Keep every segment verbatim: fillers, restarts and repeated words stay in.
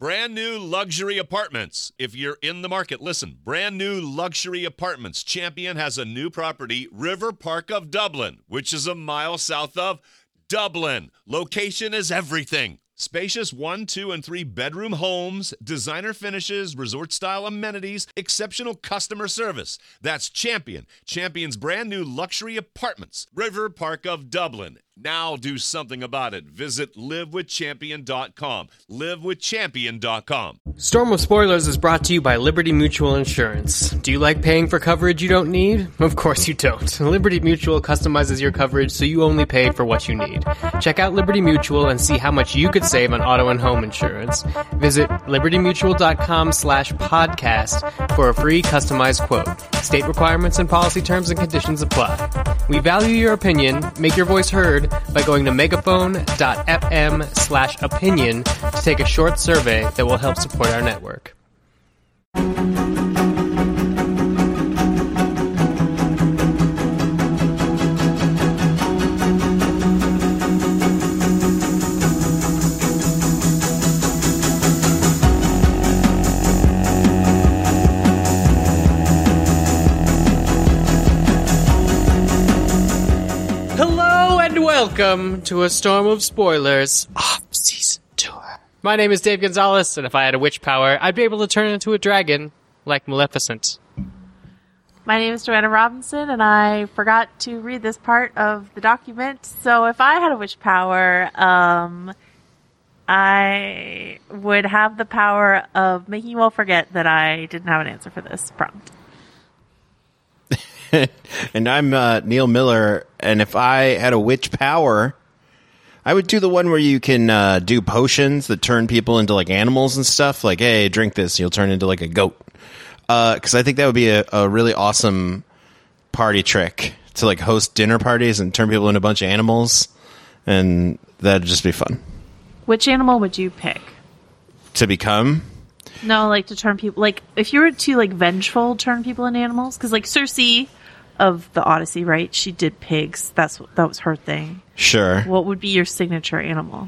Brand new luxury apartments. If you're in the market, listen. Brand new luxury apartments. Champion has a new property, River Park of Dublin, which is a mile south of Dublin. Location is everything. Spacious one, two, and three bedroom homes, designer finishes, resort-style amenities, exceptional customer service. That's Champion. Champion's brand new luxury apartments. River Park of Dublin. Now do something about it. Visit live with champion dot com. live with champion dot com. Storm of Spoilers is brought to you by Liberty Mutual Insurance. Do you like paying for coverage you don't need? Of course you don't. Liberty Mutual customizes your coverage so you only pay for what you need. Check out Liberty Mutual and see how much you could save on auto and home insurance. Visit liberty mutual dot com slash podcast for a free customized quote. State requirements and policy terms and conditions apply. We value your opinion. Make your voice heard by going to megaphone dot f m slash opinion to take a short survey that will help support our network. Welcome to a Storm of Spoilers off-season tour. My name is Dave Gonzalez, and if I had a witch power, I'd be able to turn into a dragon, like Maleficent. My name is Joanna Robinson, and I forgot to read this part of the document, so if I had a witch power, um, I would have the power of making you all forget that I didn't have an answer for this prompt. And I'm uh, Neil Miller, and if I had a witch power, I would do the one where you can uh, do potions that turn people into like animals and stuff. Like, hey, drink this, you'll turn into like a goat. Because uh, I think that would be a, a really awesome party trick to like host dinner parties and turn people into a bunch of animals, and that'd just be fun. Which animal would you pick? To become? No, like to turn people, like if you were to like vengeful turn people into animals, because like Cersei of the Odyssey, right? She did pigs. That's what, that was her thing. Sure. What would be your signature animal?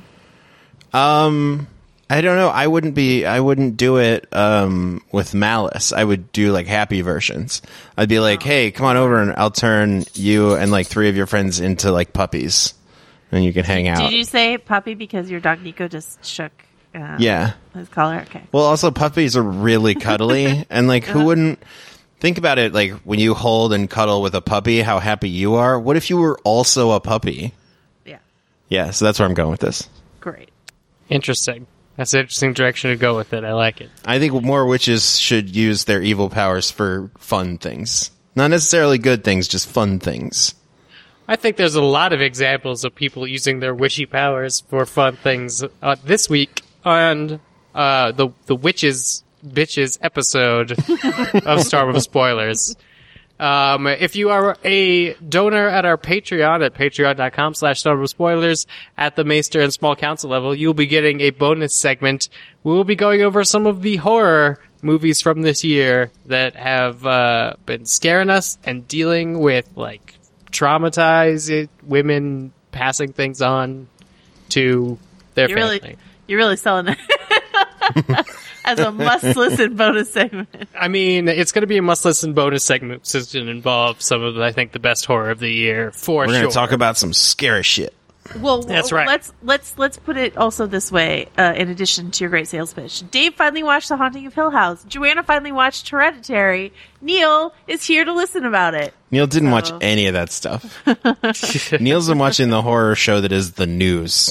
Um, I don't know. I wouldn't be. I wouldn't do it um with malice. I would do like happy versions. I'd be like, oh. hey, come on over, and I'll turn you and like three of your friends into like puppies, and you can hang out. Did you say puppy because your dog Nico just shook? Uh, yeah. His collar. Okay. Well, also puppies are really cuddly, and like, who wouldn't? Think about it, like, when you hold and cuddle with a puppy, how happy you are. What if you were also a puppy? Yeah. Yeah, so that's where I'm going with this. Great. Interesting. That's an interesting direction to go with it. I like it. I think more witches should use their evil powers for fun things. Not necessarily good things, just fun things. I think there's a lot of examples of people using their wishy powers for fun things. Uh, this week on uh, the the Witches... Bitches episode of Storm of Spoilers. Um, if you are a donor at our Patreon at patreon dot com slash Storm of Spoilers at the Maester and Small Council level, you'll be getting a bonus segment. We will be going over some of the horror movies from this year that have uh, been scaring us and dealing with like traumatized women passing things on to their you're family. Really, you're really selling it. As a must-listen bonus segment. I mean, it's going to be a must-listen bonus segment since it involves some of, I think, the best horror of the year, for We're sure. We're going to talk about some scary shit. Well, that's right. Let's let's let's put it also this way. Uh, in addition to your great sales pitch, Dave finally watched The Haunting of Hill House. Joanna finally watched Hereditary. Neil is here to listen about it. Neil didn't so. watch any of that stuff. Neil's been watching the horror show that is The News.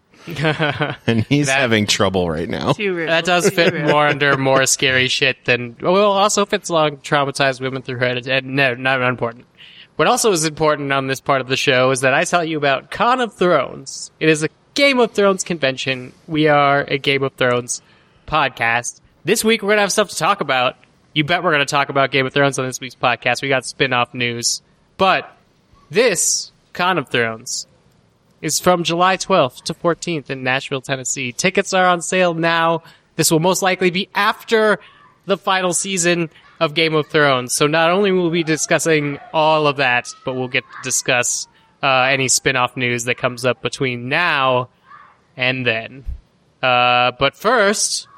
And he's that, having trouble right now. That does fit more under more scary shit than, well, also fits along traumatized women through Hereditary. No, not important. What also is important on this part of the show is that I tell you about Con of Thrones. It is a Game of Thrones convention. We are a Game of Thrones podcast. This week we're going to have stuff to talk about. You bet we're going to talk about Game of Thrones on this week's podcast. We got spin-off news. But this Con of Thrones is from July twelfth to fourteenth in Nashville, Tennessee. Tickets are on sale now. This will most likely be after the final season of Game of Thrones. So not only will we be discussing all of that, but we'll get to discuss uh, any spin-off news that comes up between now and then. Uh, but first,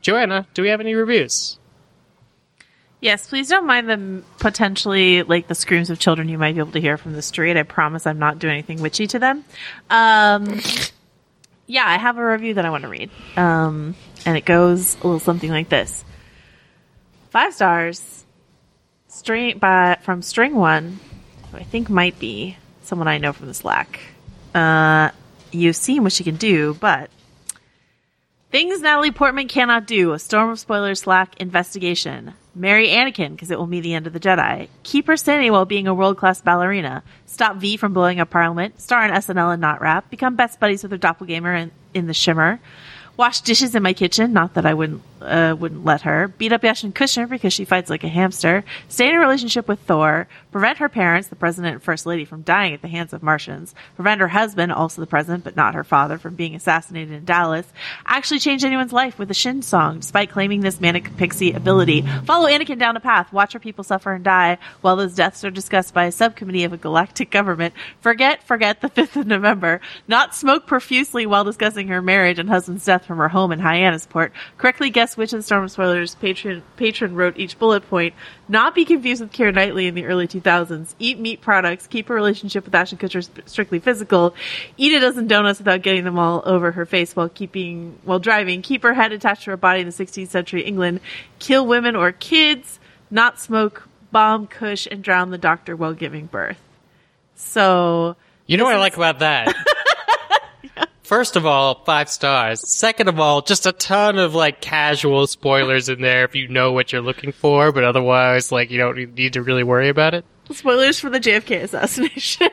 Joanna, do we have any reviews? Yes, please don't mind the potentially, like, the screams of children you might be able to hear from the street. I promise I'm not doing anything witchy to them. Um, yeah, I have a review that I want to read. Um, and it goes a little something like this. Five stars. String, by, from String One, who I think might be someone I know from the Slack. Uh, you've seen what she can do, but... Things Natalie Portman cannot do. A Storm of Spoilers Slack investigation. Marry Anakin, because it will mean the end of the Jedi. Keep her sanity while being a world-class ballerina. Stop V from blowing up Parliament. Star on S N L and Not Rap. Become best buddies with her doppelganger in, in The Shimmer. Wash dishes in my kitchen. Not that I wouldn't uh, wouldn't let her. Beat up Ashton Kutcher because she fights like a hamster. Stay in a relationship with Thor. Prevent her parents, the president and first lady, from dying at the hands of Martians. Prevent her husband, also the president but not her father, from being assassinated in Dallas. Actually change anyone's life with a Shin song, despite claiming this manic pixie ability. Follow Anakin down a path. Watch her people suffer and die while those deaths are discussed by a subcommittee of a galactic government. Forget, forget the fifth of November. Not smoke profusely while discussing her marriage and husband's death from her home in Hyannisport. Correctly guess which of the Storm of Spoilers patron, patron wrote each bullet point. Not be confused with Keira Knightley in the early two thousands. Eat meat products. Keep her relationship with Ashton Kutcher strictly physical. Eat a dozen donuts without getting them all over her face while keeping while driving. Keep her head attached to her body in the sixteenth century England. Kill women or kids. Not smoke, bomb Kush, and drown the doctor while giving birth. So... You know what is- I like about that? First of all, five stars. Second of all, just a ton of, like, casual spoilers in there if you know what you're looking for, but otherwise, like, you don't need to really worry about it. Spoilers for the J F K assassination.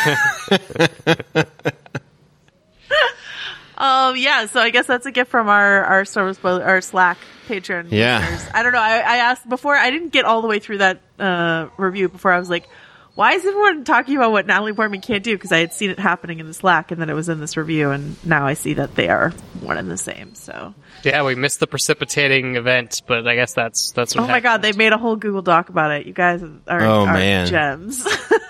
um, yeah, so I guess that's a gift from our, our Star Wars spoiler, our Slack patron. Yeah. listeners. I don't know. I, I asked before, I didn't get all the way through that uh, review before I was like, why is everyone talking about what Natalie Portman can't do? Because I had seen it happening in the Slack, and then it was in this review, and now I see that they are one and the same. So, Yeah, we missed the precipitating event, but I guess that's that's what oh my god, they made a whole Google Doc about it. You guys are, Oh, are man. gems.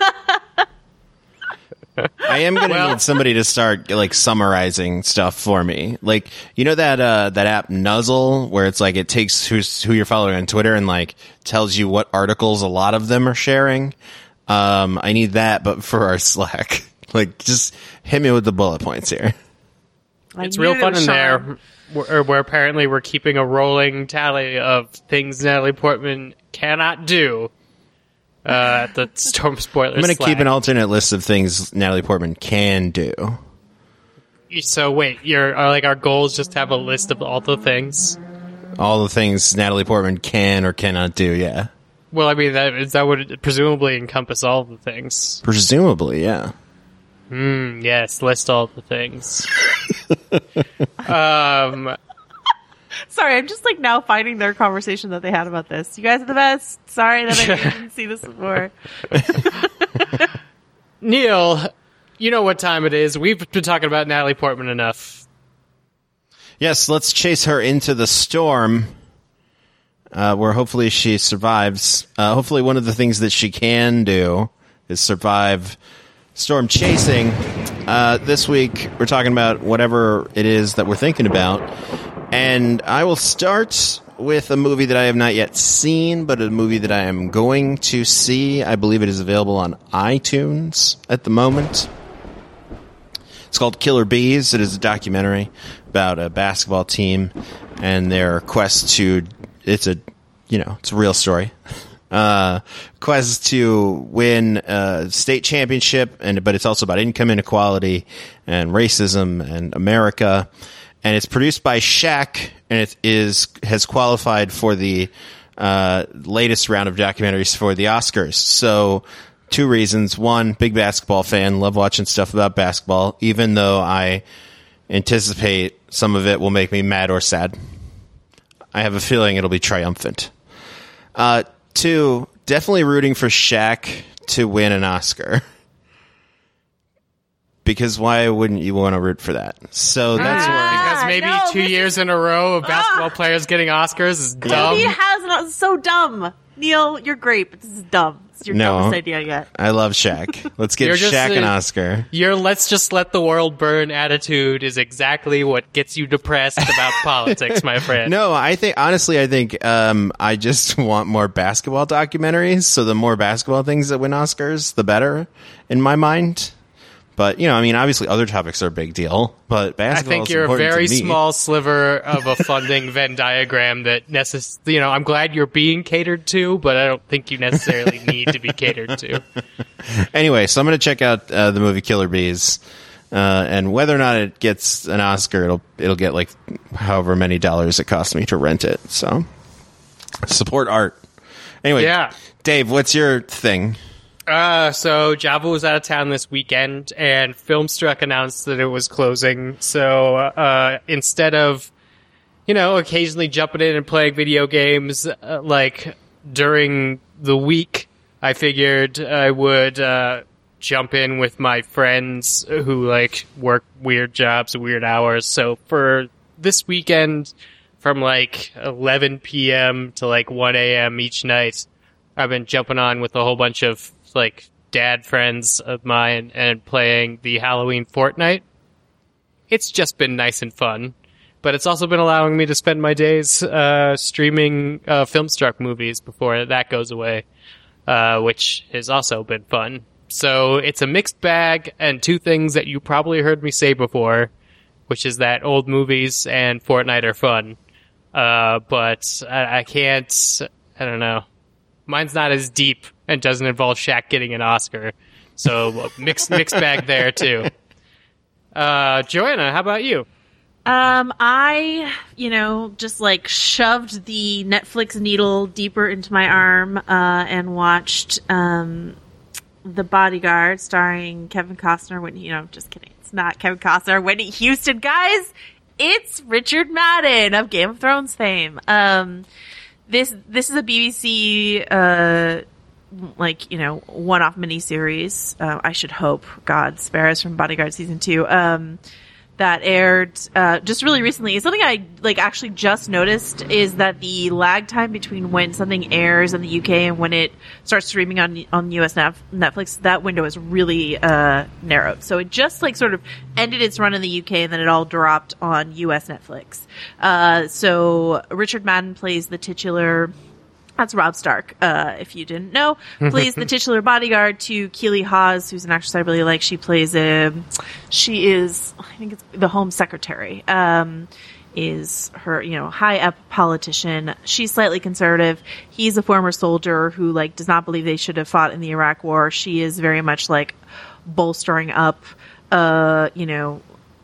I am going to Well- need somebody to start like summarizing stuff for me. Like, you know that uh, that app Nuzzle, where it's like it takes who's who you're following on Twitter and like tells you what articles a lot of them are sharing. Um, I need that, but for our Slack. Like, just hit me with the bullet points here. I It's knew real it fun was in there, Sean. where, where apparently we're keeping a rolling tally of things Natalie Portman cannot do uh, at the Storm Spoilers I'm going to Slack. keep an alternate list of things Natalie Portman can do. So wait, your are like our goal is just to have a list of all the things. All the things Natalie Portman can or cannot do, yeah. Well, I mean that is that would presumably encompass all the things. Presumably, yeah. Mm, yes, list all the things. um, Sorry, I'm just like now finding their conversation that they had about this. You guys are the best. Sorry that I didn't see this before. Neil, you know what time it is. We've been talking about Natalie Portman enough. Yes, let's chase her into the storm, uh, where hopefully she survives. Uh, hopefully one of the things that she can do is survive storm chasing. Uh, this week, we're talking about whatever it is that we're thinking about. And I will start with a movie that I have not yet seen, but a movie that I am going to see. I believe it is available on iTunes at the moment. It's called Killer Bees. It is a documentary about a basketball team and their quest to, it's a, you know, it's a real story. Uh, quest to win a state championship, and but it's also about income inequality and racism and America. And it's produced by Shaq, and it is has qualified for the uh, latest round of documentaries for the Oscars. So, two reasons. One, big basketball fan, love watching stuff about basketball, even though I anticipate some of it will make me mad or sad. I have a feeling it'll be triumphant. Uh, two, definitely rooting for Shaq to win an Oscar. Because why wouldn't you want to root for that? So that's where... Because maybe no, two this years in a row of basketball players getting Oscars is dumb. He has not so dumb. Neil, you're great, but this is dumb. It's your No. dumbest idea yet. I love Shaq. Let's give You're just Shaq an a- Oscar. Your let's just let the world burn attitude is exactly what gets you depressed about politics, my friend. No, I think honestly, I think um, I just want more basketball documentaries. So the more basketball things that win Oscars, the better, in my mind. But you know, I mean, obviously, other topics are a big deal. But I basketball. think is you're a important very to me. small sliver of a funding Venn diagram that necess- you know, I'm glad you're being catered to, but I don't think you necessarily need to be catered to. Anyway, so I'm going to check out uh, the movie Killer Bees, uh, and whether or not it gets an Oscar, it'll it'll get like however many dollars it costs me to rent it. So support art. Anyway, Yeah. Dave, what's your thing? Uh, so Java was out of town this weekend, and Filmstruck announced that it was closing. So uh, instead of, you know, occasionally jumping in and playing video games, uh, like during the week, I figured I would uh, jump in with my friends who like work weird jobs, weird hours. So for this weekend, from like eleven p.m. to like one a.m. each night, I've been jumping on with a whole bunch of like dad friends of mine and playing the Halloween Fortnite. It's just been nice and fun, but it's also been allowing me to spend my days uh, streaming uh, Filmstruck movies before that goes away, uh, which has also been fun. So it's a mixed bag, and two things that you probably heard me say before, which is that old movies and Fortnite are fun. Uh, but I, I can't, I don't know. Mine's not as deep and doesn't involve Shaq getting an Oscar. So mixed mixed bag there too. Uh, Joanna, how about you? Um, I, you know, just like shoved the Netflix needle deeper into my arm, uh, and watched, um, The Bodyguard starring Kevin Costner. When, you know, just kidding. It's not Kevin Costner. Whitney Houston, guys. It's Richard Madden of Game of Thrones fame. Um, this, this is a B B C, uh, like, you know, one-off miniseries. Uh, I should hope. God spare us from Bodyguard season two. Um, that aired uh, just really recently. Something I like actually just noticed is that the lag time between when something airs in the U K and when it starts streaming on on U S Netflix, that window is really uh, narrowed. So it just like sort of ended its run in the U K and then it all dropped on U S Netflix. Uh, so Richard Madden plays the titular. That's Rob Stark, uh, if you didn't know. Plays the titular bodyguard to Keely Hawes, who's an actress I really like. She plays a, she is, I think it's the Home Secretary, um, is her, you know, high up politician. She's slightly conservative. He's a former soldier who, like, does not believe they should have fought in the Iraq War. She is very much, like, bolstering up, uh, you know,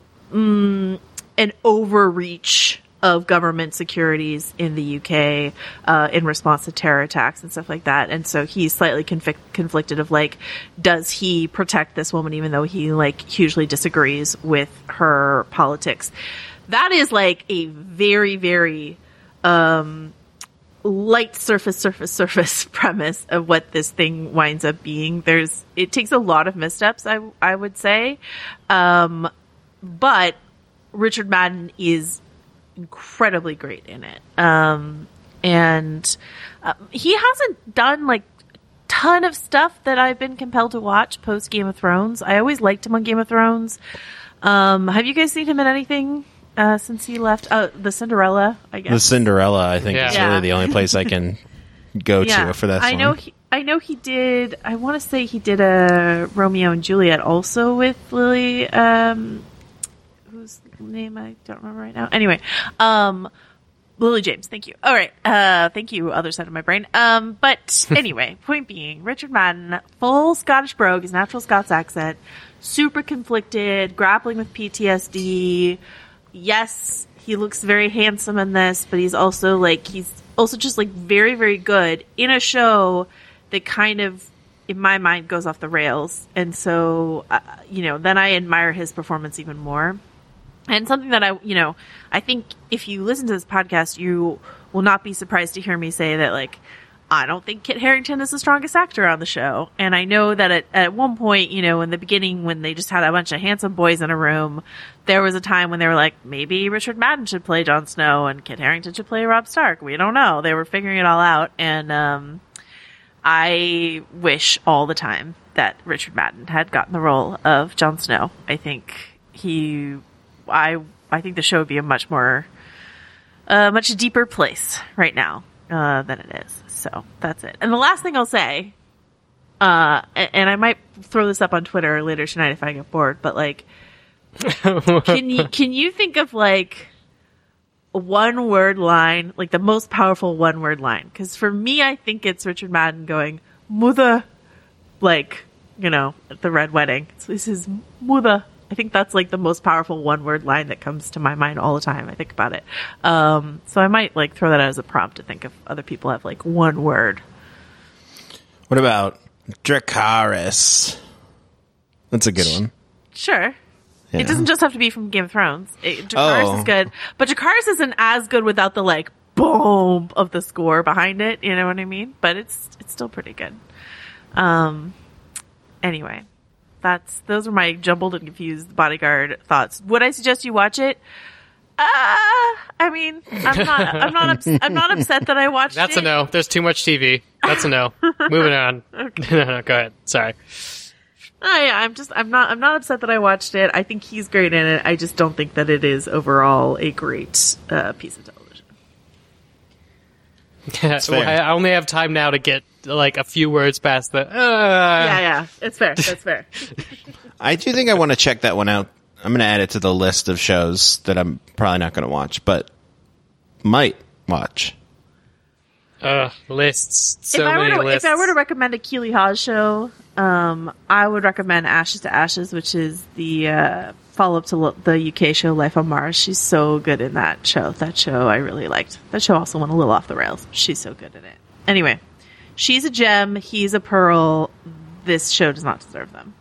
mm, an overreach of government securities in the U K uh, in response to terror attacks and stuff like that. And so he's slightly confic- conflicted of like, does he protect this woman even though he like hugely disagrees with her politics? That is like a very, very um, light surface, surface, surface premise of what this thing winds up being. There's, it takes a lot of missteps, I, I would say. Um, but Richard Madden is incredibly great in it. Um, and uh, he hasn't done like ton of stuff that I've been compelled to watch post Game of Thrones. I always liked him on Game of Thrones. Um, have you guys seen him in anything uh, since he left? Uh, the Cinderella, I guess. The Cinderella, I think, Yeah. is Yeah. really the only place I can go to for that I song. know he, I know he did, I want to say he did a Romeo and Juliet also with Lily, um, whose name I don't remember right now. Anyway, um, Lily James, thank you. All right, uh, thank you, other side of my brain. Um, but anyway, point being, Richard Madden, full Scottish brogue, his natural Scots accent, super conflicted, grappling with P T S D. Yes, he looks very handsome in this, but he's also like, he's also just like very, very good in a show that kind of, in my mind, goes off the rails. And so, uh, you know, then I admire his performance even more. And something that I, you know, I think if you listen to this podcast, you will not be surprised to hear me say that, like, I don't think Kit Harington is the strongest actor on the show. And I know that at, at one point, you know, in the beginning when they just had a bunch of handsome boys in a room, there was a time when they were like, maybe Richard Madden should play Jon Snow and Kit Harington should play Robb Stark. We don't know. They were figuring it all out. And um, I wish all the time that Richard Madden had gotten the role of Jon Snow. I think he, I, I think the show would be a much more, a much deeper place right now uh, than it is. So that's it. And the last thing I'll say, uh, and, and I might throw this up on Twitter later tonight if I get bored, but like, can you, can you think of like a one word line, like the most powerful one word line? Cause for me, I think it's Richard Madden going, mother, like, you know, at the Red Wedding. So he says, mother. I think that's like the most powerful one word line that comes to my mind all the time I think about it. Um, so I might like throw that out as a prompt to think if other people have like one word. What about Dracarys? That's a good one. Sure. Yeah. It doesn't just have to be from Game of Thrones. It, Dracarys Oh. is good, but Dracarys isn't as good without the like boom of the score behind it. You know what I mean? But it's it's still pretty good. Um. Anyway. That's those are my jumbled and confused Bodyguard thoughts. Would I suggest you watch it? Uh, I mean, I'm not. I'm not. Ups- I'm not upset that I watched That's it. a no. There's too much T V. That's a no. Moving on. Okay. No, no, go ahead. Sorry. Oh, yeah, I'm just. I'm not. I'm not upset that I watched it. I think he's great in it. I just don't think that it is overall a great uh, piece of television. Well, I I only have time now to get like a few words past the. Uh, Yeah, yeah, it's fair. That's fair. I do think I want to check that one out. I'm going to add it to the list of shows that I'm probably not going to watch, but might watch. Uh, lists. So if I were many to, lists. if I were to recommend a Keeley Hawes show, um, I would recommend Ashes to Ashes, which is the uh, follow up to lo- the U K show Life on Mars. She's so good in that show. That show I really liked. That show also went a little off the rails. She's so good in it. Anyway, she's a gem. He's a pearl. This show does not deserve them.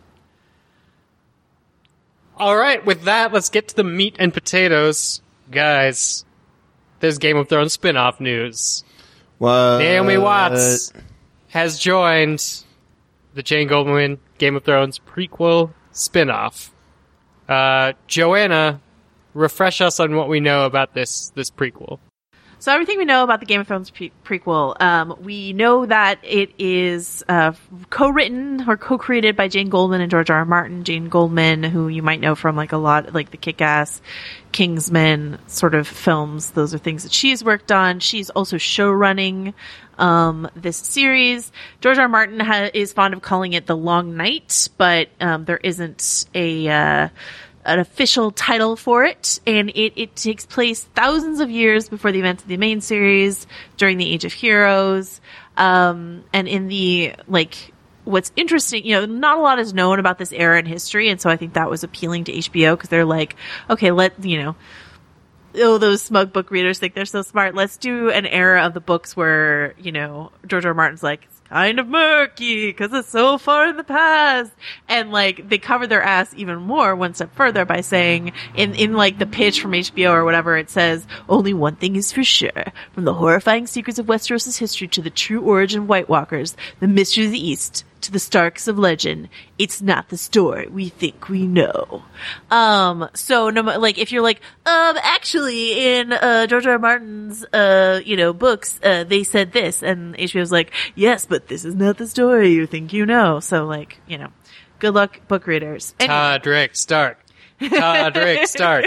All right, with that, let's get to the meat and potatoes. Guys, there's Game of Thrones spin-off news. What? Naomi Watts has joined the Jane Goldman Game of Thrones prequel spin-off. Uh, Joanna, refresh us on what we know about this this prequel. So everything we know about the Game of Thrones pre- prequel, um, we know that it is uh, co-written or co-created by Jane Goldman and George R. R. Martin. Jane Goldman, who you might know from like a lot, like the Kick-Ass, Kingsman sort of films. Those are things that she's worked on. She's also show-running um, this series. George R. R. Martin ha- is fond of calling it The Long Night, but um, there isn't a... Uh, an official title for it, and it, it takes place thousands of years before the events of the main series during the Age of Heroes. Um, and in the, like, what's interesting, you know, not a lot is known about this era in history, and so I think that was appealing to H B O because they're like, okay, let, you know, oh, those smug book readers think they're so smart. Let's do an era of the books where, you know, George R. R. Martin's like, it's kind of murky because it's so far in the past. And like, they cover their ass even more one step further by saying in, in like the pitch from H B O or whatever, it says, only one thing is for sure. From the horrifying secrets of Westeros' history to the true origin of White Walkers, the mystery of the East, to the Starks of legend, it's not the story we think we know. Um, so no, like, if you're like, um, actually in, uh, George R. R. Martin's, uh, you know, books, uh, they said this, and H B O's like, yes, but this is not the story you think you know. So like, you know, good luck, book readers. Anyway. Todrick Stark. Todrick Stark.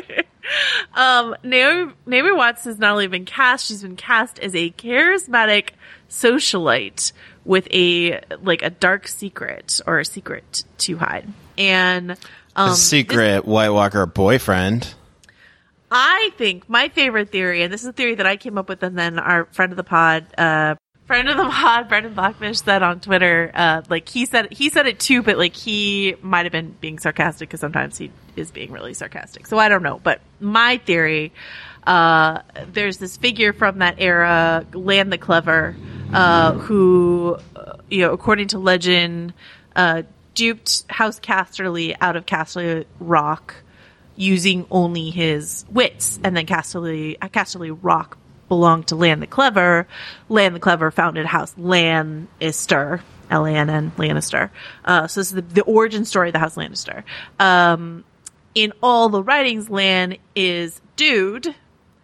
Um, Naomi, Naomi Watts has not only been cast, she's been cast as a charismatic socialite with a, like, a dark secret, or a secret to hide. And, um, A secret White Walker boyfriend. I think my favorite theory, and this is a theory that I came up with, and then our friend of the pod, uh, friend of the pod, Brendan Blackfish, said on Twitter, uh, like he said, he said it too, but like he might have been being sarcastic because sometimes he is being really sarcastic. So I don't know, but my theory, uh, there's this figure from that era, Land the Clever, uh, who, uh, you know, according to legend, uh, duped House Casterly out of Casterly Rock using only his wits, and then Casterly, Casterly Rock belonged to Lan the Clever. Lan the Clever founded House Lannister, L A N N, Lannister. Uh, so this is the, the origin story of the House Lannister. Um, in all the writings, Lan is dude,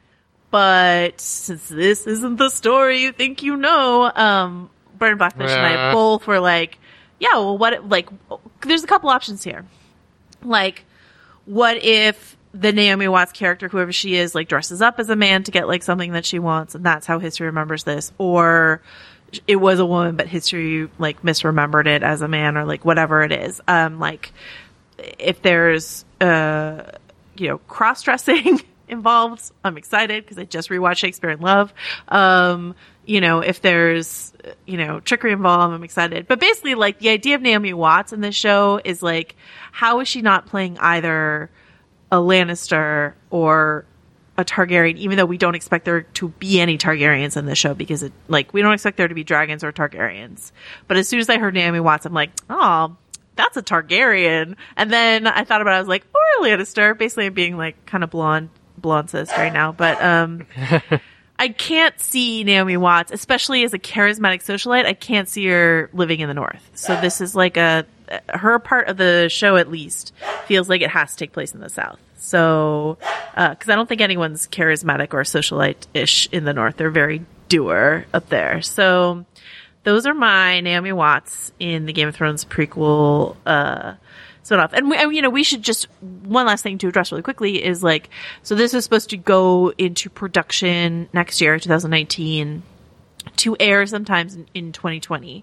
but since this isn't the story you think you know, um, Burn Blackfish and I both were like, yeah, well, what, like, there's a couple options here. Like, what if the Naomi Watts character, whoever she is, like, dresses up as a man to get, like, something that she wants, and that's how history remembers this? Or it was a woman, but history, like, misremembered it as a man, or, like, whatever it is. Um, like, if there's, uh, you know, cross-dressing involved, I'm excited, because I just rewatched Shakespeare in Love. Um, you know, if there's, you know, trickery involved, I'm excited. But basically, like, the idea of Naomi Watts in this show is, like, how is she not playing either a Lannister or a Targaryen, even though we don't expect there to be any Targaryens in this show, because, it, like, we don't expect there to be dragons or Targaryens. But as soon as I heard Naomi Watts, I'm like, oh, that's a Targaryen. And then I thought about it, I was like, or a Lannister. Basically, I'm being, like, kind of blonde, blonde cis right now. But, um... I can't see Naomi Watts, especially as a charismatic socialite. I can't see her living in the North. So this is like a, her part of the show at least feels like it has to take place in the South. So, uh, cause I don't think anyone's charismatic or socialite-ish in the North. They're very doer up there. So those are my Naomi Watts in the Game of Thrones prequel, uh, spin-off. And, we, and, you know, we should just, one last thing to address really quickly is, like, so this is supposed to go into production next year, twenty nineteen, to air sometimes in, in twenty twenty.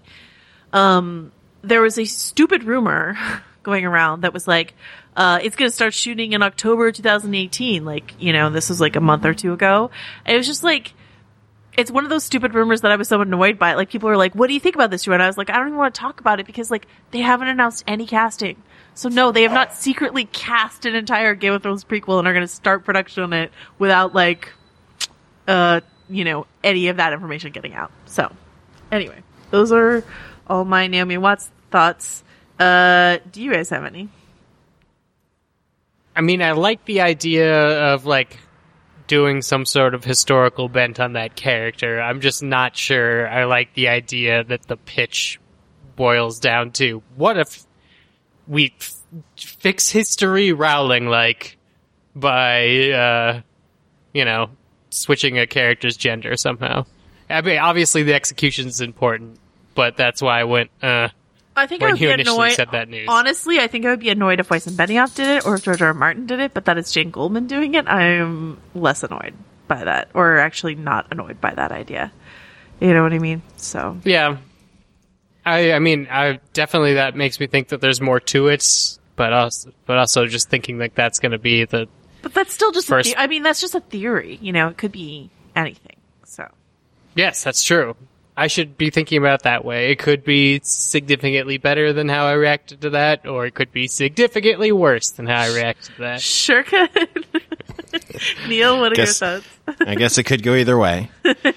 Um, there was a stupid rumor going around that was like, uh, it's going to start shooting in October twenty eighteen. Like, you know, this was like a month or two ago. And it was just like, it's one of those stupid rumors that I was so annoyed by. Like, people were like, what do you think about this, Drew? And I was like, I don't even want to talk about it because, like, they haven't announced any casting. So no, they have not secretly cast an entire Game of Thrones prequel and are going to start production on it without, like, uh, you know, any of that information getting out. So, anyway, those are all my Naomi Watts thoughts. Uh, do you guys have any? I mean, I like the idea of, like, doing some sort of historical bent on that character. I'm just not sure I like the idea that the pitch boils down to, what if we f- fix history Rowling like by, uh, you know, switching a character's gender somehow. I mean, obviously the execution is important, but that's why I went, uh, I think when I would you be initially annoyed. said that news. Honestly, I think I would be annoyed if Weiss and Benioff did it, or if George R. R. Martin did it, but that is Jane Goldman doing it. I'm less annoyed by that, or actually not annoyed by that idea. You know what I mean? So. Yeah. I, I mean, I definitely that makes me think that there's more to it, but also, but also just thinking like that's going to be the. But that's still just. First... A the- I mean, that's just a theory. You know, it could be anything. So. Yes, that's true. I should be thinking about it that way. It could be significantly better than how I reacted to that, or it could be significantly worse than how I reacted to that. Sure could. Neil, what are guess, your thoughts? I guess it could go either way.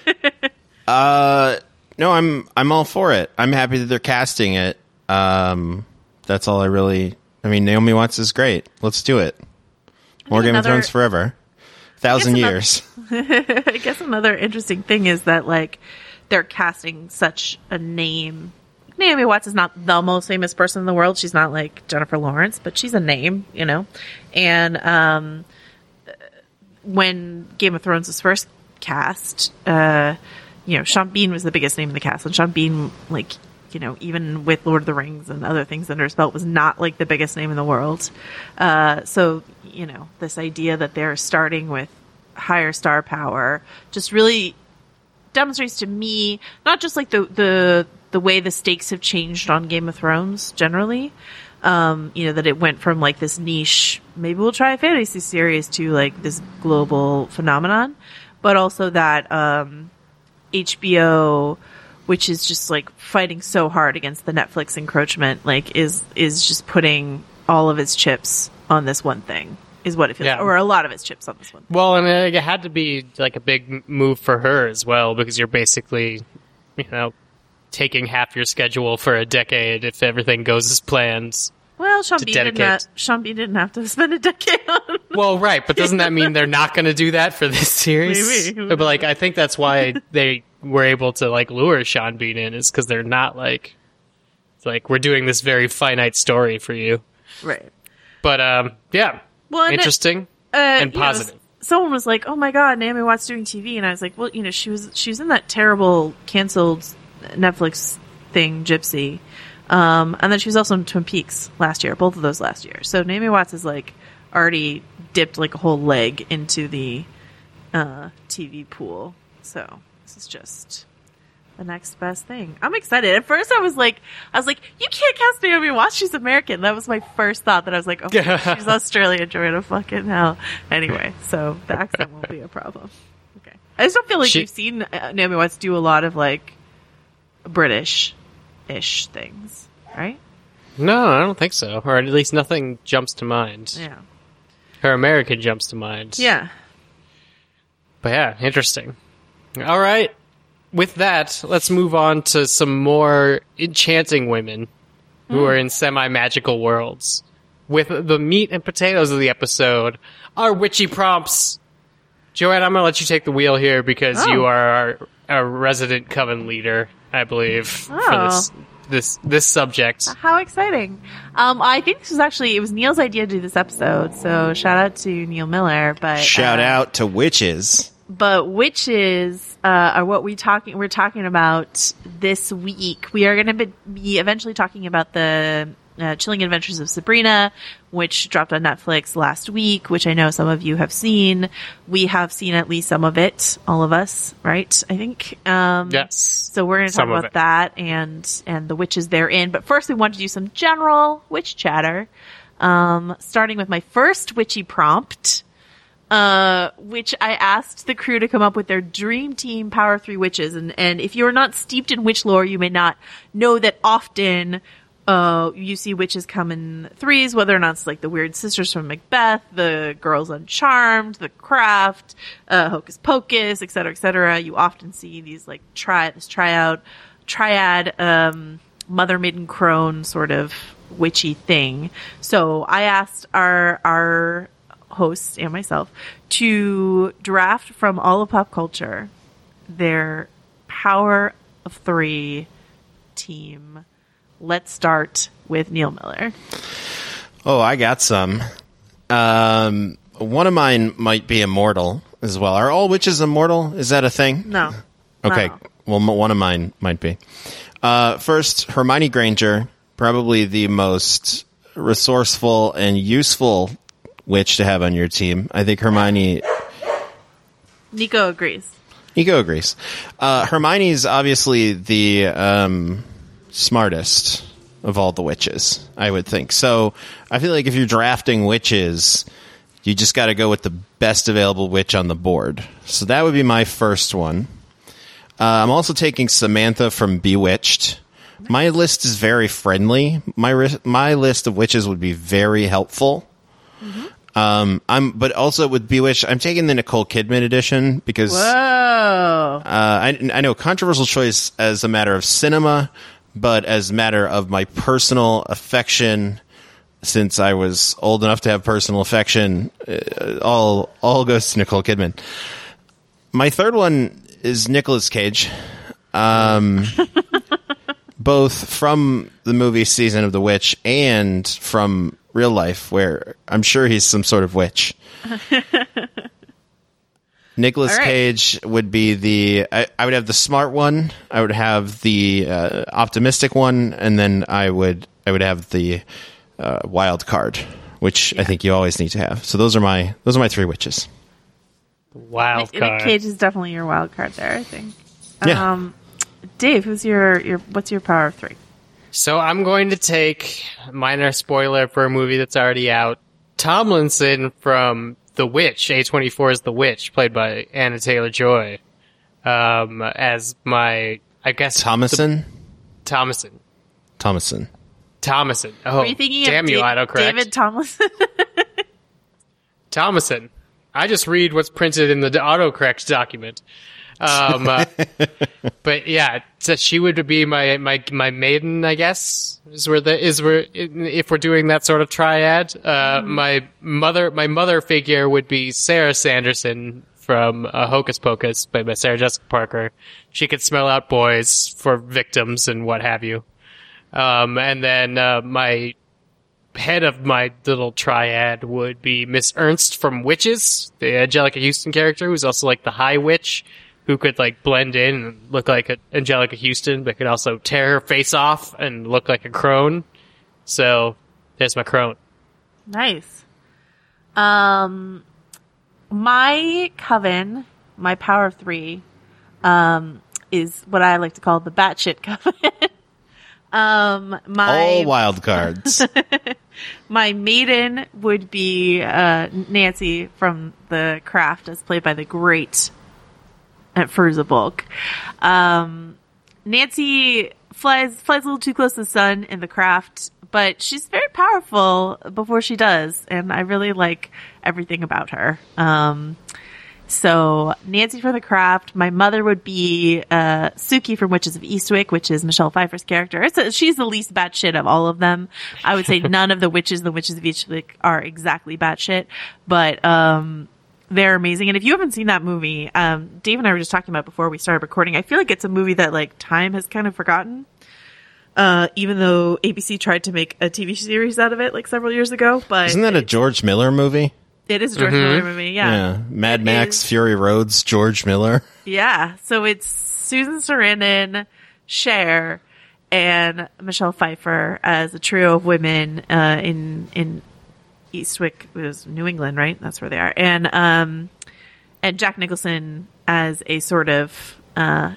Uh. No, I'm I'm all for it. I'm happy that they're casting it. Um, that's all I really. I mean, Naomi Watts is great. Let's do it. More Game another, of Thrones forever. Thousand another, years. I guess another interesting thing is that, like, they're casting such a name. Naomi Watts is not the most famous person in the world. She's not like Jennifer Lawrence, but she's a name, you know. And um, when Game of Thrones was first cast, uh, you know, Sean Bean was the biggest name in the cast, and Sean Bean, like, you know, even with Lord of the Rings and other things under his belt, was not like the biggest name in the world. Uh, so, you know, this idea that they're starting with higher star power just really demonstrates to me not just like the the the way the stakes have changed on Game of Thrones generally. Um, you know, that it went from like this niche, maybe we'll try a fantasy series, to like this global phenomenon, but also that um, H B O, which is just like fighting so hard against the Netflix encroachment, like is is just putting all of its chips on this one thing, is what it feels yeah. like, or a lot of its chips on this one. Well, and it had to be like a big move for her as well, because you're basically, you know, taking half your schedule for a decade if everything goes as planned. Well, Sean to Bean didn't, dedicate. have, Sean Bean didn't have to spend a decade on. Well, right, but doesn't that mean they're not going to do that for this series? Maybe. But like, I think that's why they were able to like lure Sean Bean in, is because they're not like, it's like we're doing this very finite story for you. Right. But um, yeah, Well, and it- interesting Uh, and you know, positive. someone was like, "Oh my God, Naomi Watts doing T V," and I was like, "Well, you know, she was she was in that terrible canceled Netflix thing, Gypsy, um, and then she was also in Twin Peaks last year, both of those last year. So Naomi Watts is like already dipped like a whole leg into the uh, T V pool. So this is just the next best thing. I'm excited. At first, I was like, I was like, you can't cast Naomi Watts. She's American. That was my first thought. That I was like, oh, she's Australian. Joanna fucking hell. Anyway, so the accent won't be a problem. Okay. I just don't feel like She- you've seen uh, Naomi Watts do a lot of like British-ish things, right? No, I don't think so. Or at least nothing jumps to mind. Yeah. Her American jumps to mind. Yeah. But yeah, interesting. All right. With that, let's move on to some more enchanting women who are in semi-magical worlds. With the meat and potatoes of the episode, our witchy prompts. Joanne, I'm going to let you take the wheel here because Oh. you are our, our resident coven leader, I believe, for Oh. this this this subject. How exciting. Um, I think this was actually, it was Neil's idea to do this episode, so shout out to Neil Miller. But Shout uh, out to witches. But witches uh, are what we talking we're talking about this week. We are going to be eventually talking about the uh, Chilling Adventures of Sabrina, which dropped on Netflix last week, which I know some of you have seen. We have seen at least some of it, all of us, right? I think. Um, Yes. So we're going to talk Some of about it. that and and the witches therein. But first, we want to do some general witch chatter. Um, starting with my first witchy prompt. Uh, which I asked the crew to come up with their dream team power three witches. And, and if you're not steeped in witch lore, you may not know that often, uh, you see witches come in threes, whether or not it's like the weird sisters from Macbeth, the girls on Charmed, the Craft, uh, Hocus Pocus, et cetera, et cetera. You often see these like tri, this triad, triad, um, mother, maiden, crone sort of witchy thing. So I asked our, our, hosts and myself to draft from all of pop culture their power of three team. Let's start with Neil Miller. Oh, I got some. Um, one of mine might be immortal as well. Are all witches immortal? Is that a thing? No. Okay. No. Well, m- one of mine might be. Uh, first, Hermione Granger, probably the most resourceful and useful witch to have on your team. I think Hermione. Nico agrees. Nico agrees. Uh, Hermione's obviously the um, smartest of all the witches, I would think. So I feel like if you're drafting witches, you just got to go with the best available witch on the board. So that would be my first one. Uh, I'm also taking Samantha from Bewitched. My list is very friendly. My ri- my list of witches would be very helpful. Um, I'm, but also with Bewitched, I'm taking the Nicole Kidman edition because Whoa. uh, I, I know controversial choice as a matter of cinema, but as a matter of my personal affection, since I was old enough to have personal affection, uh, all all goes to Nicole Kidman. My third one is Nicolas Cage, um, both from the movie Season of the Witch and from real life, where I'm sure he's some sort of witch. Nicolas All right. Cage would be the I, I would have the smart one, I would have the uh, optimistic one, and then I would I would have the uh, wild card, which I think you always need to have. So those are my those are my three witches. Wild Nick card. Cage is definitely your wild card there, I think. Yeah. Um, Dave, who's your, your what's your power of three? So I'm going to take, minor spoiler for a movie that's already out, Tomlinson from The Witch, A twenty-four's The Witch, played by Anna Taylor-Joy, um, as my, I guess... Thomason, the- Thomason. Thomason. Thomason. Oh, Were you thinking damn of you, Da- autocorrect. David Tomlinson? Thomason. I just read what's printed in the autocorrect document. Um, uh, but yeah, so she would be my, my, my maiden, I guess, is where the, is where, if we're doing that sort of triad. Uh, mm-hmm. my mother, my mother figure would be Sarah Sanderson from uh, Hocus Pocus, played by Sarah Jessica Parker. She could smell out boys for victims and what have you. Um, and then, uh, my head of my little triad would be Miss Ernst from Witches, the Angelica Houston character, who's also like the High Witch, who could like blend in and look like a Angelica Houston, but could also tear her face off and look like a crone. So there's my crone. Nice. Um, my coven, my power of three, um, is what I like to call the batshit coven. um, my all wild cards. My maiden would be uh, Nancy from The Craft, as played by the great Fairuza Balk. Um, Nancy flies flies a little too close to the sun in The Craft, but she's very powerful before she does, and I really like everything about her. Um, so Nancy from The Craft. My mother would be uh, Suki from Witches of Eastwick, which is Michelle Pfeiffer's character. It's a, she's the least batshit of all of them. I would say none of the witches, the Witches of Eastwick, are exactly batshit, but um, they're amazing. And if you haven't seen that movie, um, Dave and I were just talking about before we started recording, I feel like it's a movie that like time has kind of forgotten. Uh, even though A B C tried to make a T V series out of it like several years ago, but isn't that a George Miller movie? It is a George Mm-hmm. Miller movie, yeah. Yeah, Mad It Max, is- Fury Road's George Miller. Yeah, so it's Susan Sarandon, Cher, and Michelle Pfeiffer as a trio of women uh, in in Eastwick, it was New England, right? That's where they are, and um, and Jack Nicholson as a sort of uh,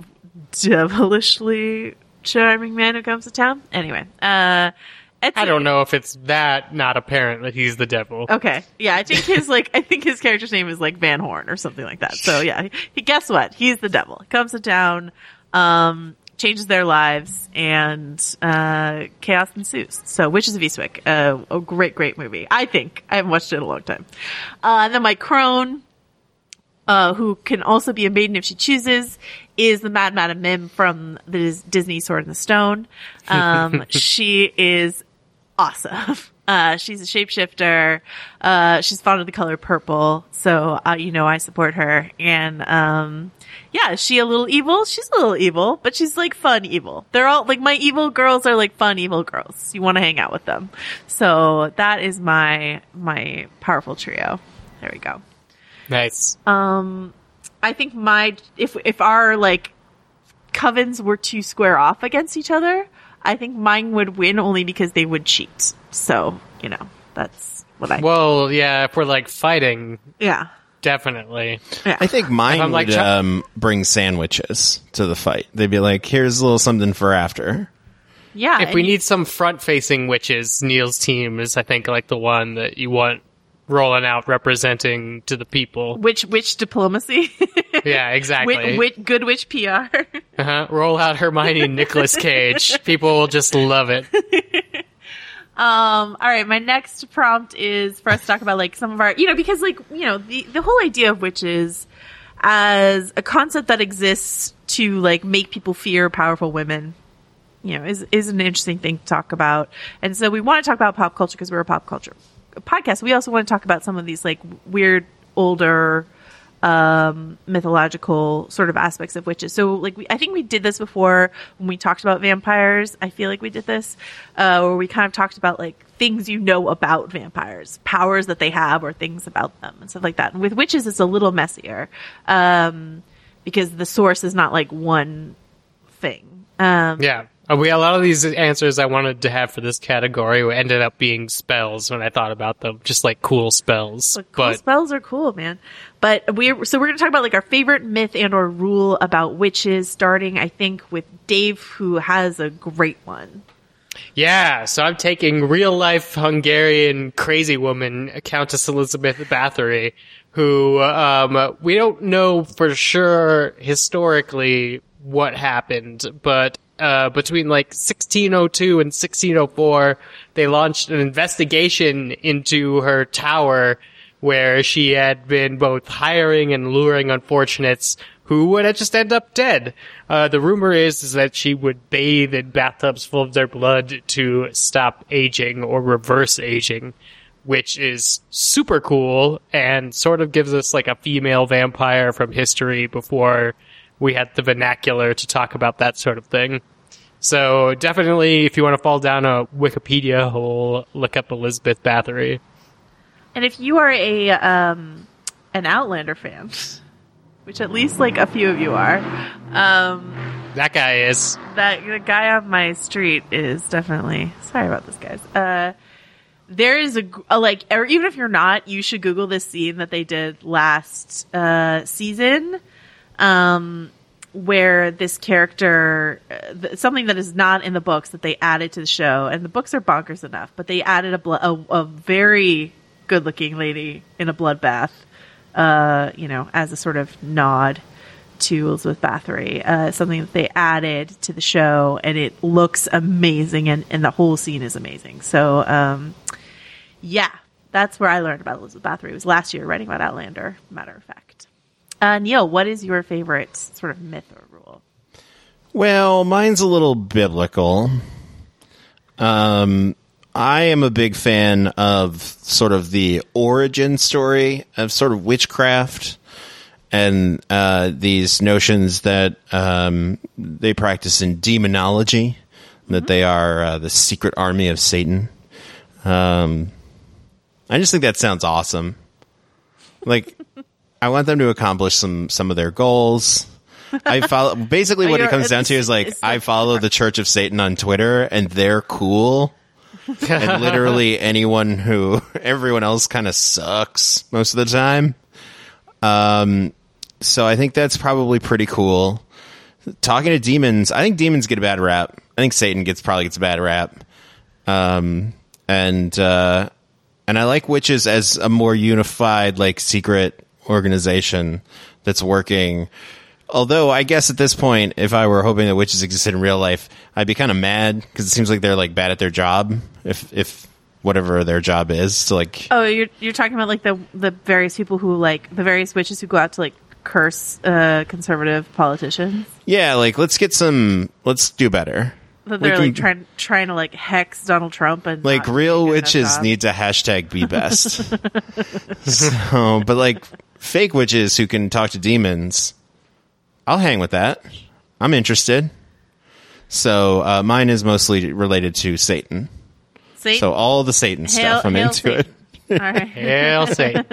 devilishly charming man who comes to town. Anyway, uh, it's, I don't know if it's that not apparent that he's the devil. Okay. Yeah, I think his like I think his character's name is like Van Horn or something like that. So yeah, he guess what? He's the devil. He comes to town, um, changes their lives, and uh, chaos ensues. So Witches of Eastwick, uh, a great, great movie. I think I haven't watched it in a long time. Uh, and then my crone, uh, who can also be a maiden if she chooses, is the Mad Madam Mim from the Disney Sword in the Stone. Um, she is awesome. Uh, she's a shapeshifter. Uh, she's fond of the color purple. So, uh, you know, I support her. And, um, yeah, is she a little evil? She's a little evil, but she's like fun evil. They're all like my evil girls are like fun evil girls. You want to hang out with them. So that is my, my powerful trio. There we go. Nice. Um, I think my, if, if our like covens were to square off against each other, I think mine would win only because they would cheat. So, you know, that's what I... Well, yeah, if we're like fighting, Yeah. definitely. Yeah. I think mine I'm like would try- um, bring sandwiches to the fight. They'd be like, here's a little something for after. Yeah. If we and- need some front-facing witches, Neil's team is, I think, like the one that you want rolling out representing to the people. Which, which diplomacy? Yeah, exactly. Wit, wit, good witch P R. Uh-huh. Roll out Hermione and Nicolas Cage. People will just love it. Um, all right, my next prompt is for us to talk about like some of our, you know, because like, you know, the, the whole idea of witches as a concept that exists to like make people fear powerful women, you know, is, is an interesting thing to talk about. And so we want to talk about pop culture because we're a pop culture podcast. We also want to talk about some of these like weird, older, um, mythological sort of aspects of witches. So like, we, I think we did this before when we talked about vampires. I feel like we did this, uh, where we kind of talked about like things you know about vampires, powers that they have or things about them and stuff like that. And with witches, it's a little messier, um, because the source is not like one thing. Um, Yeah. Uh, we a lot of these answers I wanted to have for this category ended up being spells when I thought about them, just like cool spells. But cool But spells are cool, man. But we're so we're going to talk about like our favorite myth and or rule about witches, starting I think with Dave, who has a great one. yeah, so I'm taking real life Hungarian crazy woman Countess Elizabeth Bathory, who um, we don't know for sure historically what happened, but uh, between like sixteen oh two and sixteen oh four, they launched an investigation into her tower where she had been both hiring and luring unfortunates who would just end up dead. Uh, the rumor is, is that she would bathe in bathtubs full of their blood to stop aging or reverse aging, which is super cool and sort of gives us like a female vampire from history before we had the vernacular to talk about that sort of thing. So definitely, if you want to fall down a Wikipedia hole, look up Elizabeth Bathory. And if you are a um, an Outlander fan, which at least like a few of you are, um, that guy is. That the guy on my street is definitely. Sorry about this, guys. Uh, there is a, a like, or even if you're not, you should Google this scene that they did last uh, season, um, where this character, uh, th- something that is not in the books that they added to the show, and the books are bonkers enough, but they added a blo- a, a very good-looking lady in a bloodbath. Uh, you know, as a sort of nod to Elizabeth Bathory, uh, something that they added to the show, and it looks amazing, and, and the whole scene is amazing. So, um, yeah, that's where I learned about Elizabeth Bathory. It was last year writing about Outlander, matter of fact. Uh, Neil, what is your favorite sort of myth or rule? Well, mine's a little biblical. Um... I am a big fan of sort of the origin story of sort of witchcraft and uh, these notions that um, they practice in demonology, mm-hmm. that they are uh, the secret army of Satan. Um, I just think that sounds awesome. Like, I want them to accomplish some, some of their goals. I follow basically what it comes down to is like I follow the Church of Satan on Twitter, and they're cool. And literally anyone who everyone else kind of sucks most of the time. Um, so I think that's probably pretty cool. Talking to demons, I think demons get a bad rap. I think Satan gets probably gets a bad rap. Um, and uh, and I like witches as a more unified, like, secret organization that's working. Although, I guess at this point, if I were hoping that witches existed in real life, I'd be kind of mad because it seems like they're like bad at their job. If if whatever their job is, so like oh, you're you're talking about like the the various people who like the various witches who go out to like curse uh, conservative politicians. Yeah, like let's get some. Let's do better. That they're can, like trying trying to like hex Donald Trump and like real witches need to hashtag be best. So, but like fake witches who can talk to demons. I'll hang with that. I'm interested. So uh, mine is mostly related to Satan. Satan? So all the Satan Hail, stuff, I'm hail into Satan. it. All right. Hail Satan.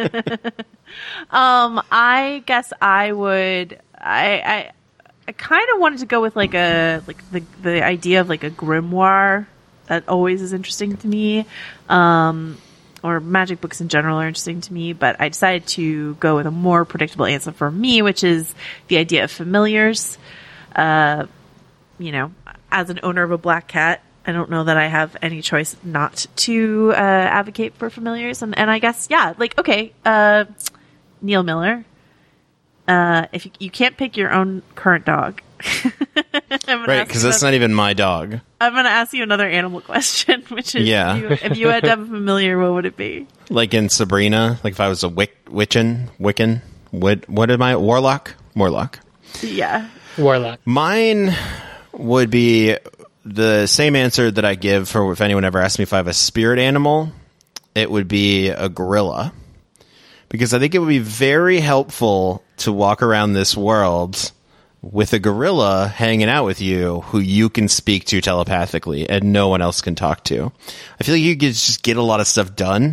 um, I guess I would. I I, I kind of wanted to go with like a like the the idea of like a grimoire. That always is interesting to me. Um, or magic books in general are interesting to me, but I decided to go with a more predictable answer for me, which is the idea of familiars. Uh, you know, as an owner of a black cat, I don't know that I have any choice not to uh, advocate for familiars. And, and I guess, yeah, like, okay, uh, Neil Miller, uh, if you, you can't pick your own current dog. Right, because that's not even my dog. I'm going to ask you another animal question, which is, yeah. if, you, if you had to have a familiar, what would it be? Like in Sabrina, like if I was a wick, witchin, Wiccan, what, what am I? Warlock? Morlock. Yeah. Warlock. Mine would be the same answer that I give for if anyone ever asks me if I have a spirit animal. It would be a gorilla. Because I think it would be very helpful to walk around this world with a gorilla hanging out with you who you can speak to telepathically and no one else can talk to. I feel like you could just get a lot of stuff done.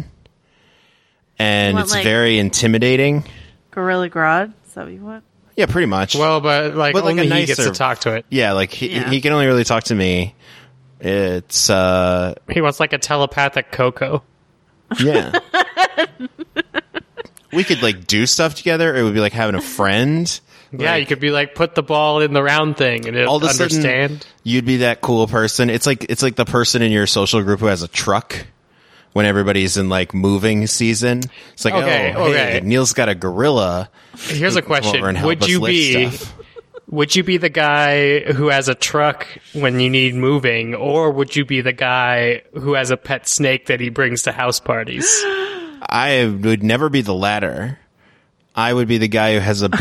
And want, it's like, very intimidating. Gorilla Grodd? Is that what you want? Yeah, pretty much. Well, but like But, like, only a he gets nicer- to talk to it. Yeah, like he, Yeah. he can only really talk to me. It's uh He wants like a telepathic Coco. yeah. We could like do stuff together. It would be like having a friend. Yeah, Like, you could be like, put the ball in the round thing, and it'll all of a sudden, understand. you'd be that cool person. It's like it's like the person in your social group who has a truck when everybody's in like moving season. It's like, Okay, oh, okay. hey, Neil's got a gorilla. Here's a Come over question: and help Would us you lift be stuff. would you be the guy who has a truck when you need moving, or would you be the guy who has a pet snake that he brings to house parties? I would never be the latter. I would be the guy who has a big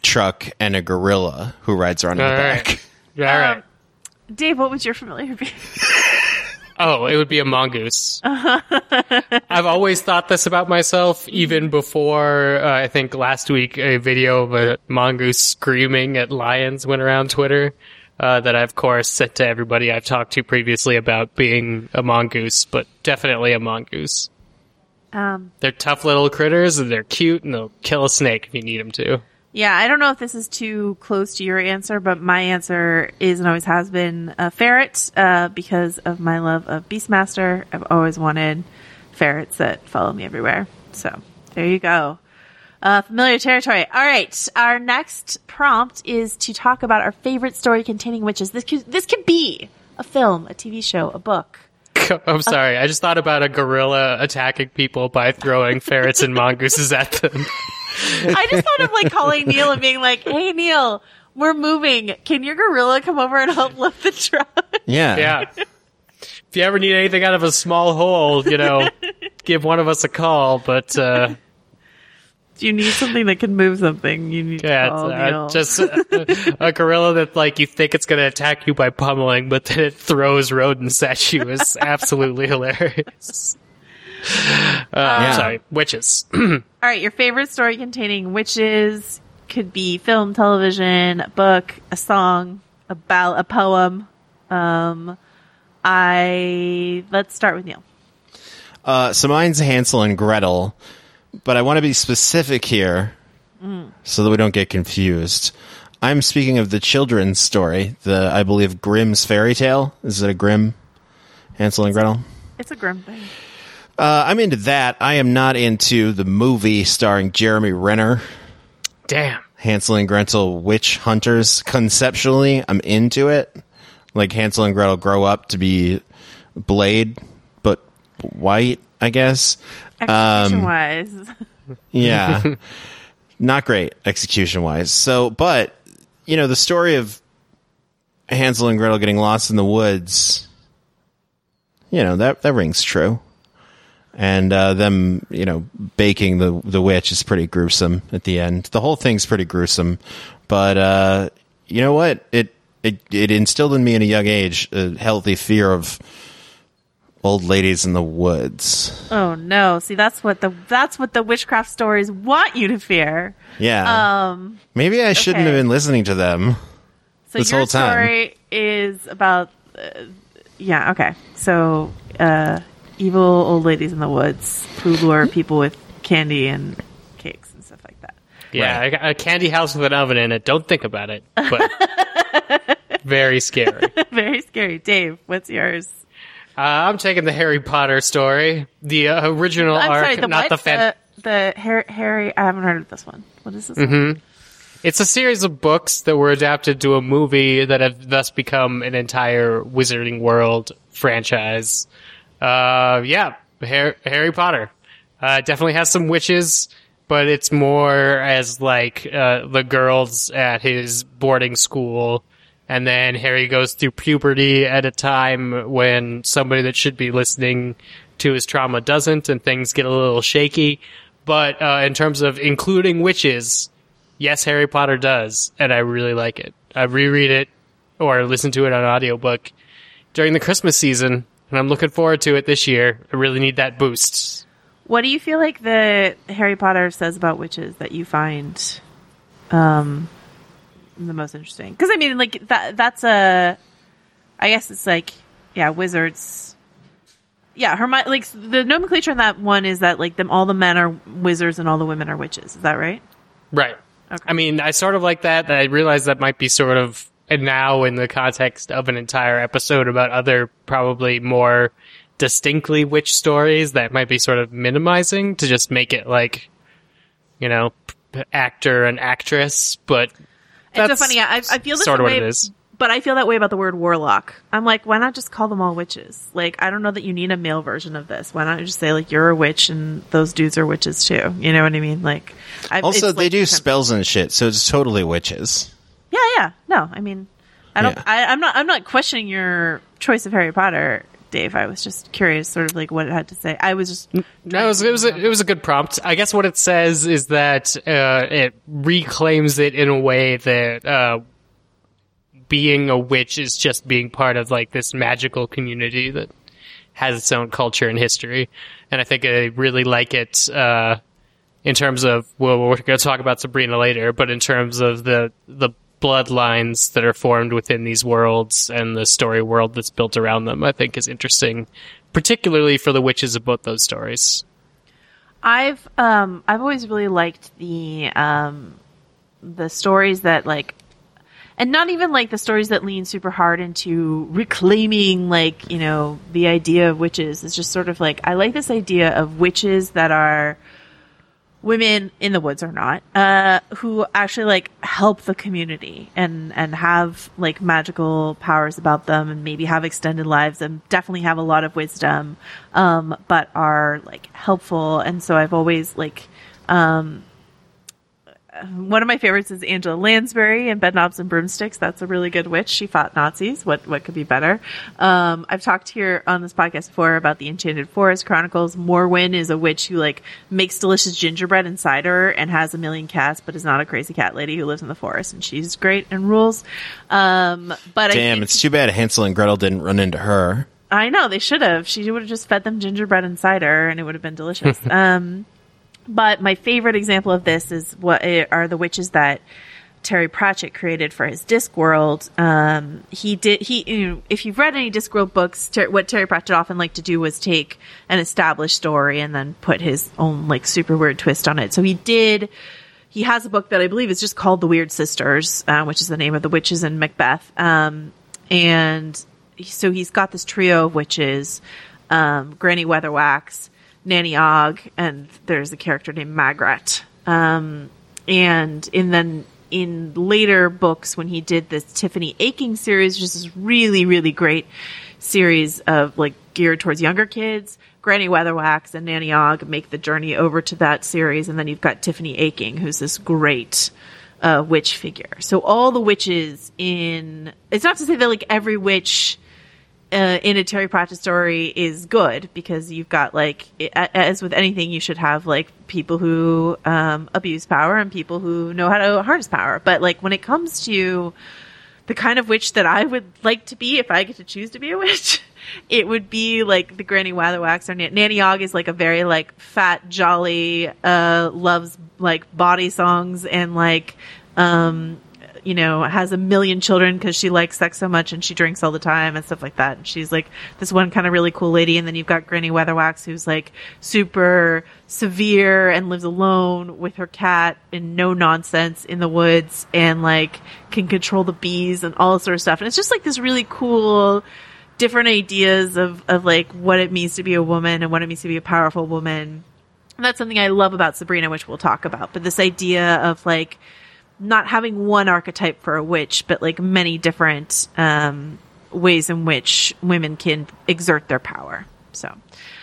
truck and a gorilla who rides around in All the right. back. All right. Um, Dave, what would your familiar be? Oh, it would be a mongoose. I've always thought this about myself, even before, uh, I think last week, a video of a mongoose screaming at lions went around Twitter, uh, that I, of course, sent to everybody I've talked to previously about being a mongoose, but definitely a mongoose. Um, They're tough little critters, and they're cute, and they'll kill a snake if you need them to. yeah, I don't know if this is too close to your answer, but my answer is and always has been a ferret, uh, because of my love of Beastmaster. I've always wanted ferrets that follow me everywhere. So there you go. Uh, familiar territory. All right. Our next prompt is to talk about our favorite story containing witches. This could, this could be a film, a T V show, a book. I'm sorry, I just thought about a gorilla attacking people by throwing ferrets and mongooses at them. I just thought of like calling Neil and being like, "Hey Neil, we're moving. Can your gorilla come over and help lift the truck?" Yeah. Yeah. If you ever need anything out of a small hole, you know, give one of us a call. But uh, If you need something that can move something, you need yeah, to call uh, Neil. just a, a gorilla that like you think it's going to attack you by pummeling, but then it throws rodents at you is absolutely hilarious. Uh, I'm sorry, witches. All right, your favorite story containing witches could be film, television, a book, a song, a ball, a poem. Um, I let's start with Neil. Uh, so mine's Hansel and Gretel, but I want to be specific here mm. so that we don't get confused. I'm speaking of the children's story, the, I believe, Grimm's fairy tale. Is it a Grimm Hansel and Gretel? It's a grim thing. Uh, I'm into that. I am not into the movie starring Jeremy Renner, Damn. Hansel and Gretel Witch Hunters. Conceptually, I'm into it. Like Hansel and Gretel grow up to be Blade, but white, I guess. Execution Um, wise, Yeah. Not great execution-wise. So, but, you know, the story of Hansel and Gretel getting lost in the woods, you know, that, that rings true. And uh, them, you know, baking the the witch is pretty gruesome at the end. The whole thing's pretty gruesome. But, uh, you know what? It, it, it instilled in me in a young age a healthy fear of old ladies in the woods. oh no! See, that's what the that's what the witchcraft stories want you to fear. Yeah. Um. Maybe I shouldn't okay. have been listening to them. So This your whole time. story is about, uh, yeah, okay. So, uh, evil old ladies in the woods who lure people with candy and cakes and stuff like that. Yeah, Right. a, a candy house with an oven in it. Don't think about it, but very scary. Very scary. Dave, what's yours? Uh, I'm taking the Harry Potter story, the uh, original I'm arc, sorry, the not what? the fan. the, the Harry, Harry, I haven't heard of this one. What is this one? It's a series of books that were adapted to a movie that have thus become an entire Wizarding World franchise. Uh, yeah, Harry, Harry Potter. Uh, definitely has some witches, but it's more as like uh, the girls at his boarding school. And then Harry goes through puberty at a time when somebody that should be listening to his trauma doesn't, and things get a little shaky. But uh, in terms of including witches, yes, Harry Potter does, and I really like it. I reread it or listen to it on audiobook during the Christmas season, and I'm looking forward to it this year. I really need that boost. What do you feel like the Harry Potter says about witches that you find um, the most interesting? Because, I mean, like, that that's a... I guess it's like, yeah, wizards... Yeah, Hermione, like, the nomenclature on that one is that, like, them all the men are wizards and all the women are witches. Is that right? Right. Okay. I mean, I sort of like that. I realize that might be sort of, and now in the context of an entire episode about other probably more distinctly witch stories, that might be sort of minimizing to just make it like, you know, p- actor and actress. But that's it's so funny. I, I feel this sort of way, what it is. but I feel that way about the word warlock. I'm like, why not just call them all witches? Like, I don't know that you need a male version of this. Why not just say, like, you're a witch and those dudes are witches too? You know what I mean? Like, I, Also, it's they like- do spells and shit, so it's totally witches. Yeah, yeah. No, I mean, I don't. Yeah. I, I'm not. I'm not questioning your choice of Harry Potter. Dave. I was just curious, sort of like what it had to say. I was just no, it was it was a, it was a good prompt. I guess what it says is that uh, it reclaims it in a way that uh, being a witch is just being part of like this magical community that has its own culture and history. And I think I really like it uh, in terms of, well, we're going to talk about Sabrina later, but in terms of the the bloodlines that are formed within these worlds and the story world that's built around them, I think is interesting, particularly for the witches of both those stories. I've um I've always really liked the um the stories that like, and not even like the stories that lean super hard into reclaiming like, you know, the idea of witches. It's just sort of like, I like this idea of witches that are women in the woods or not, uh, who actually like help the community and, and have like magical powers about them and maybe have extended lives and definitely have a lot of wisdom, um, but are like helpful. And so I've always like, um, one of my favorites is Angela Lansbury in Bedknobs and Broomsticks. That's a really good witch. She fought Nazis. What what could be better? Um, I've talked here on this podcast before about the Enchanted Forest Chronicles. Morwen is a witch who like makes delicious gingerbread and cider and has a million cats, but is not a crazy cat lady who lives in the forest, and she's great and rules. Um, but damn, I it's too bad Hansel and Gretel didn't run into her. I know they should have. She would have just fed them gingerbread and cider, and it would have been delicious. um, But my favorite example of this is what are the witches that Terry Pratchett created for his Discworld. Um, he did, he, you know, if you've read any Discworld books, ter- what Terry Pratchett often liked to do was take an established story and then put his own like super weird twist on it. So he did, he has a book that I believe is just called The Weird Sisters, uh, which is the name of the witches in Macbeth. Um, and so he's got this trio of witches, um, Granny Weatherwax, Nanny Ogg, and there's a character named Magrat. Um, and, and then in later books, when he did this Tiffany Aching series, which is this really, really great series of like geared towards younger kids, Granny Weatherwax and Nanny Ogg make the journey over to that series. And then you've got Tiffany Aching, who's this great uh, witch figure. So all the witches in, it's not to say that like every witch Uh, in a Terry Pratchett story is good, because you've got like, as with anything, you should have like people who um, abuse power and people who know how to harness power. But like when it comes to the kind of witch that I would like to be if I get to choose to be a witch, it would be like the Granny Weatherwax or Nan- Nanny Ogg is like a very like fat, jolly, uh, loves like body songs and like, um, you know, has a million children because she likes sex so much and she drinks all the time and stuff like that. And she's like this one kind of really cool lady. And then you've got Granny Weatherwax, who's like super severe and lives alone with her cat and no nonsense in the woods and like can control the bees and all this sort of stuff. And it's just like this really cool, different ideas of, of like what it means to be a woman and what it means to be a powerful woman. And that's something I love about Sabrina, which we'll talk about. But this idea of like, not having one archetype for a witch, but like many different um, ways in which women can exert their power. So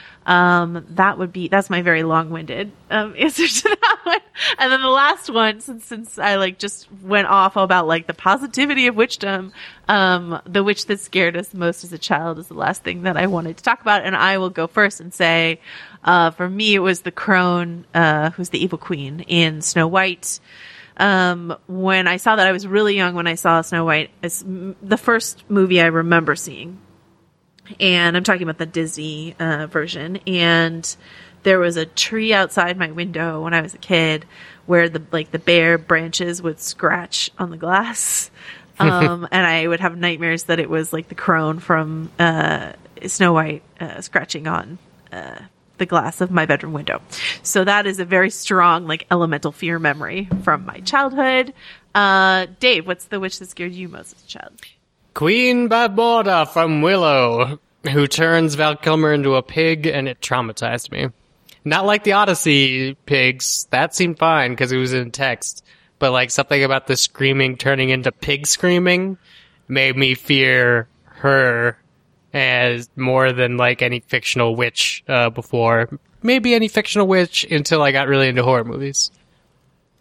um, that would be, that's my very long-winded um, answer to that one. And then the last one, since since I like just went off about like the positivity of witchdom, um, the witch that scared us most as a child is the last thing that I wanted to talk about. And I will go first and say, uh, for me, it was the crone, uh, who's the evil queen in Snow White. Um, when I saw that, I was really young when I saw Snow White. It's the first movie I remember seeing. And I'm talking about the Disney uh, version. And there was a tree outside my window when I was a kid where the like the bare branches would scratch on the glass. Um, and I would have nightmares that it was like the crone from uh, Snow White uh, scratching on uh the glass of my bedroom window. So that is a very strong, like, elemental fear memory from my childhood. Uh, Dave, what's the witch that scared you most as a child? Queen Badborda from Willow, who turns Val Kilmer into a pig, and it traumatized me. Not like the Odyssey pigs. That seemed fine because it was in text. But like something about the screaming turning into pig screaming made me fear her as more than like any fictional witch uh, before. Maybe any fictional witch until I got really into horror movies.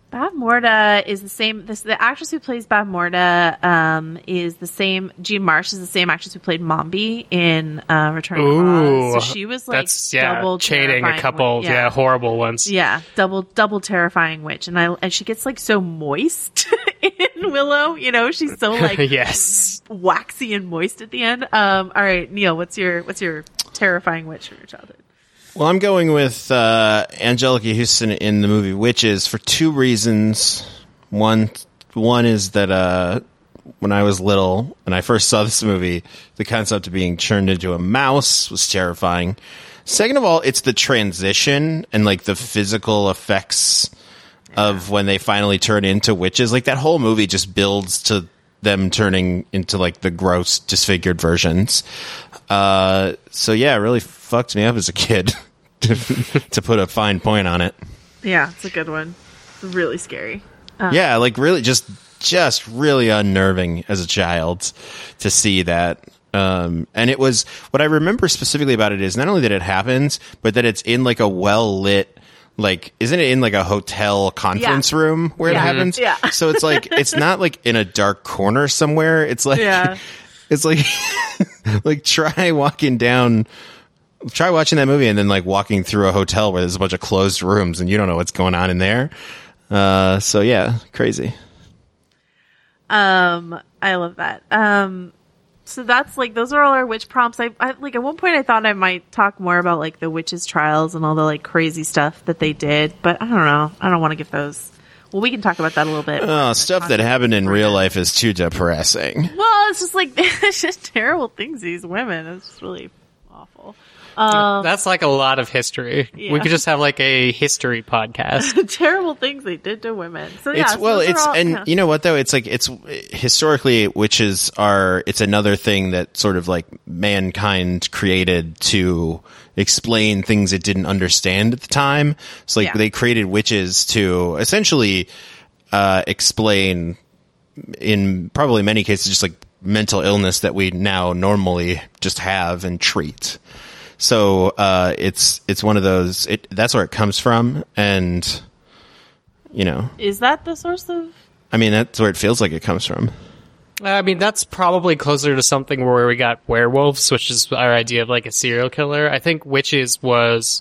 Bavmorda is the same. This the actress who plays Bavmorda um, is the same. Jean Marsh is the same actress who played Mombi in uh, Return of Ooh, Oz. So she was like that's yeah, double chaining a couple yeah. yeah. horrible ones. Yeah, double double terrifying witch, and I and she gets like so moist in Willow. You know, she's so like yes, waxy and moist at the end. Um, all right, Neil, what's your what's your terrifying witch from your childhood? Well, I'm going with uh, Angelica Houston in the movie Witches for two reasons. One, one is that uh, when I was little and I first saw this movie, the concept of being turned into a mouse was terrifying. Second of all, it's the transition and like the physical effects of when they finally turn into witches. Like that whole movie just builds to them turning into like the gross, disfigured versions. Uh, so yeah, it really fucked me up as a kid. to, to put a fine point on it. Yeah, it's a good one. It's really scary. Um, yeah, like really just just really unnerving as a child to see that. Um, and it was, what I remember specifically about it is not only that it happens, but that it's in like a well lit, like, isn't it in like a hotel conference yeah. room where yeah. it happens? Yeah. So it's like, it's not like in a dark corner somewhere. It's like, yeah. it's like, like try walking down, try watching that movie and then like walking through a hotel where there's a bunch of closed rooms and you don't know what's going on in there. Uh, so yeah, crazy. Um, I love that. Um, so that's like, those are all our witch prompts. I, I like at one point I thought I might talk more about like the witches' trials and all the like crazy stuff that they did, but I don't know. I don't want to give those. Well, we can talk about that a little bit. Oh, stuff that happened in real life is too depressing. Well, it's just like, it's just terrible things, these women. It's just really awful. Um, That's like a lot of history. Yeah. We could just have like a history podcast. terrible things they did to women. So yeah, It's so well, those are it's all- and yeah. you know what though? It's like it's historically witches are. It's another thing that sort of like mankind created to explain things it didn't understand at the time. So like Yeah. they created witches to essentially uh, explain, in probably many cases, just like mental illness that we now normally just have and treat. So uh, it's it's one of those. It, that's where it comes from, and you know, Is that the source of? I mean, that's where it feels like it comes from. I mean, that's probably closer to something where we got werewolves, which is our idea of like a serial killer. I think witches was,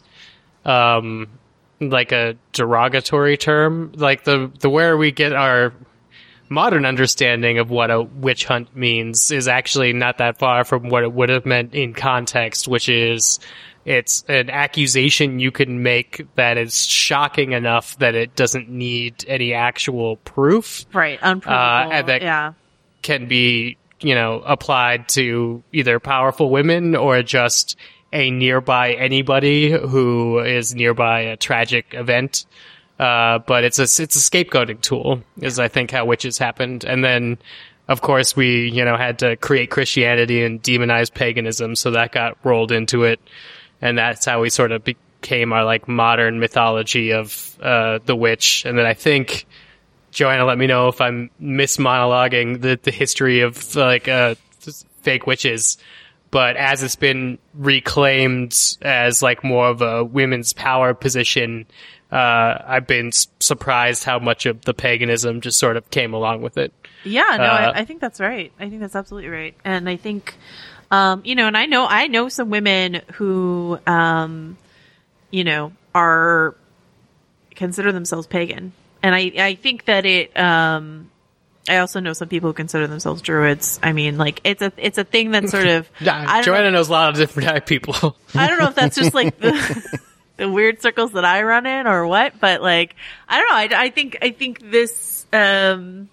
um, like a derogatory term. Like the, the where we get our modern understanding of what a witch hunt means is actually not that far from what it would have meant in context, which is it's an accusation you can make that is shocking enough that it doesn't need any actual proof. Right, unprovable. Uh, and that- yeah. Can be, you know, applied to either powerful women or just a nearby anybody who is nearby a tragic event. Uh, but it's a, it's a scapegoating tool, is I think how witches happened. And then, of course, we, you know, had to create Christianity and demonize paganism, so that got rolled into it. And that's how we sort of became our, like, modern mythology of, uh, the witch. And then I think, Joanna, let me know if I'm mismonologuing the, the history of, like, uh, fake witches. But as it's been reclaimed as, like, more of a women's power position, uh, I've been s- surprised how much of the paganism just sort of came along with it. Yeah, no, Uh, I, I think that's right. I think that's absolutely right. And I think, um, you know, and I know, I know some women who, um, you know, are, consider themselves pagan. And I, I think that it, um, I also know some people who consider themselves druids. I mean, like, it's a, it's a thing that sort of, I don't Joanna know, knows a lot of different type of people. I don't know if that's just like the, the weird circles that I run in or what, but like, I don't know. I, I think, I think this, um,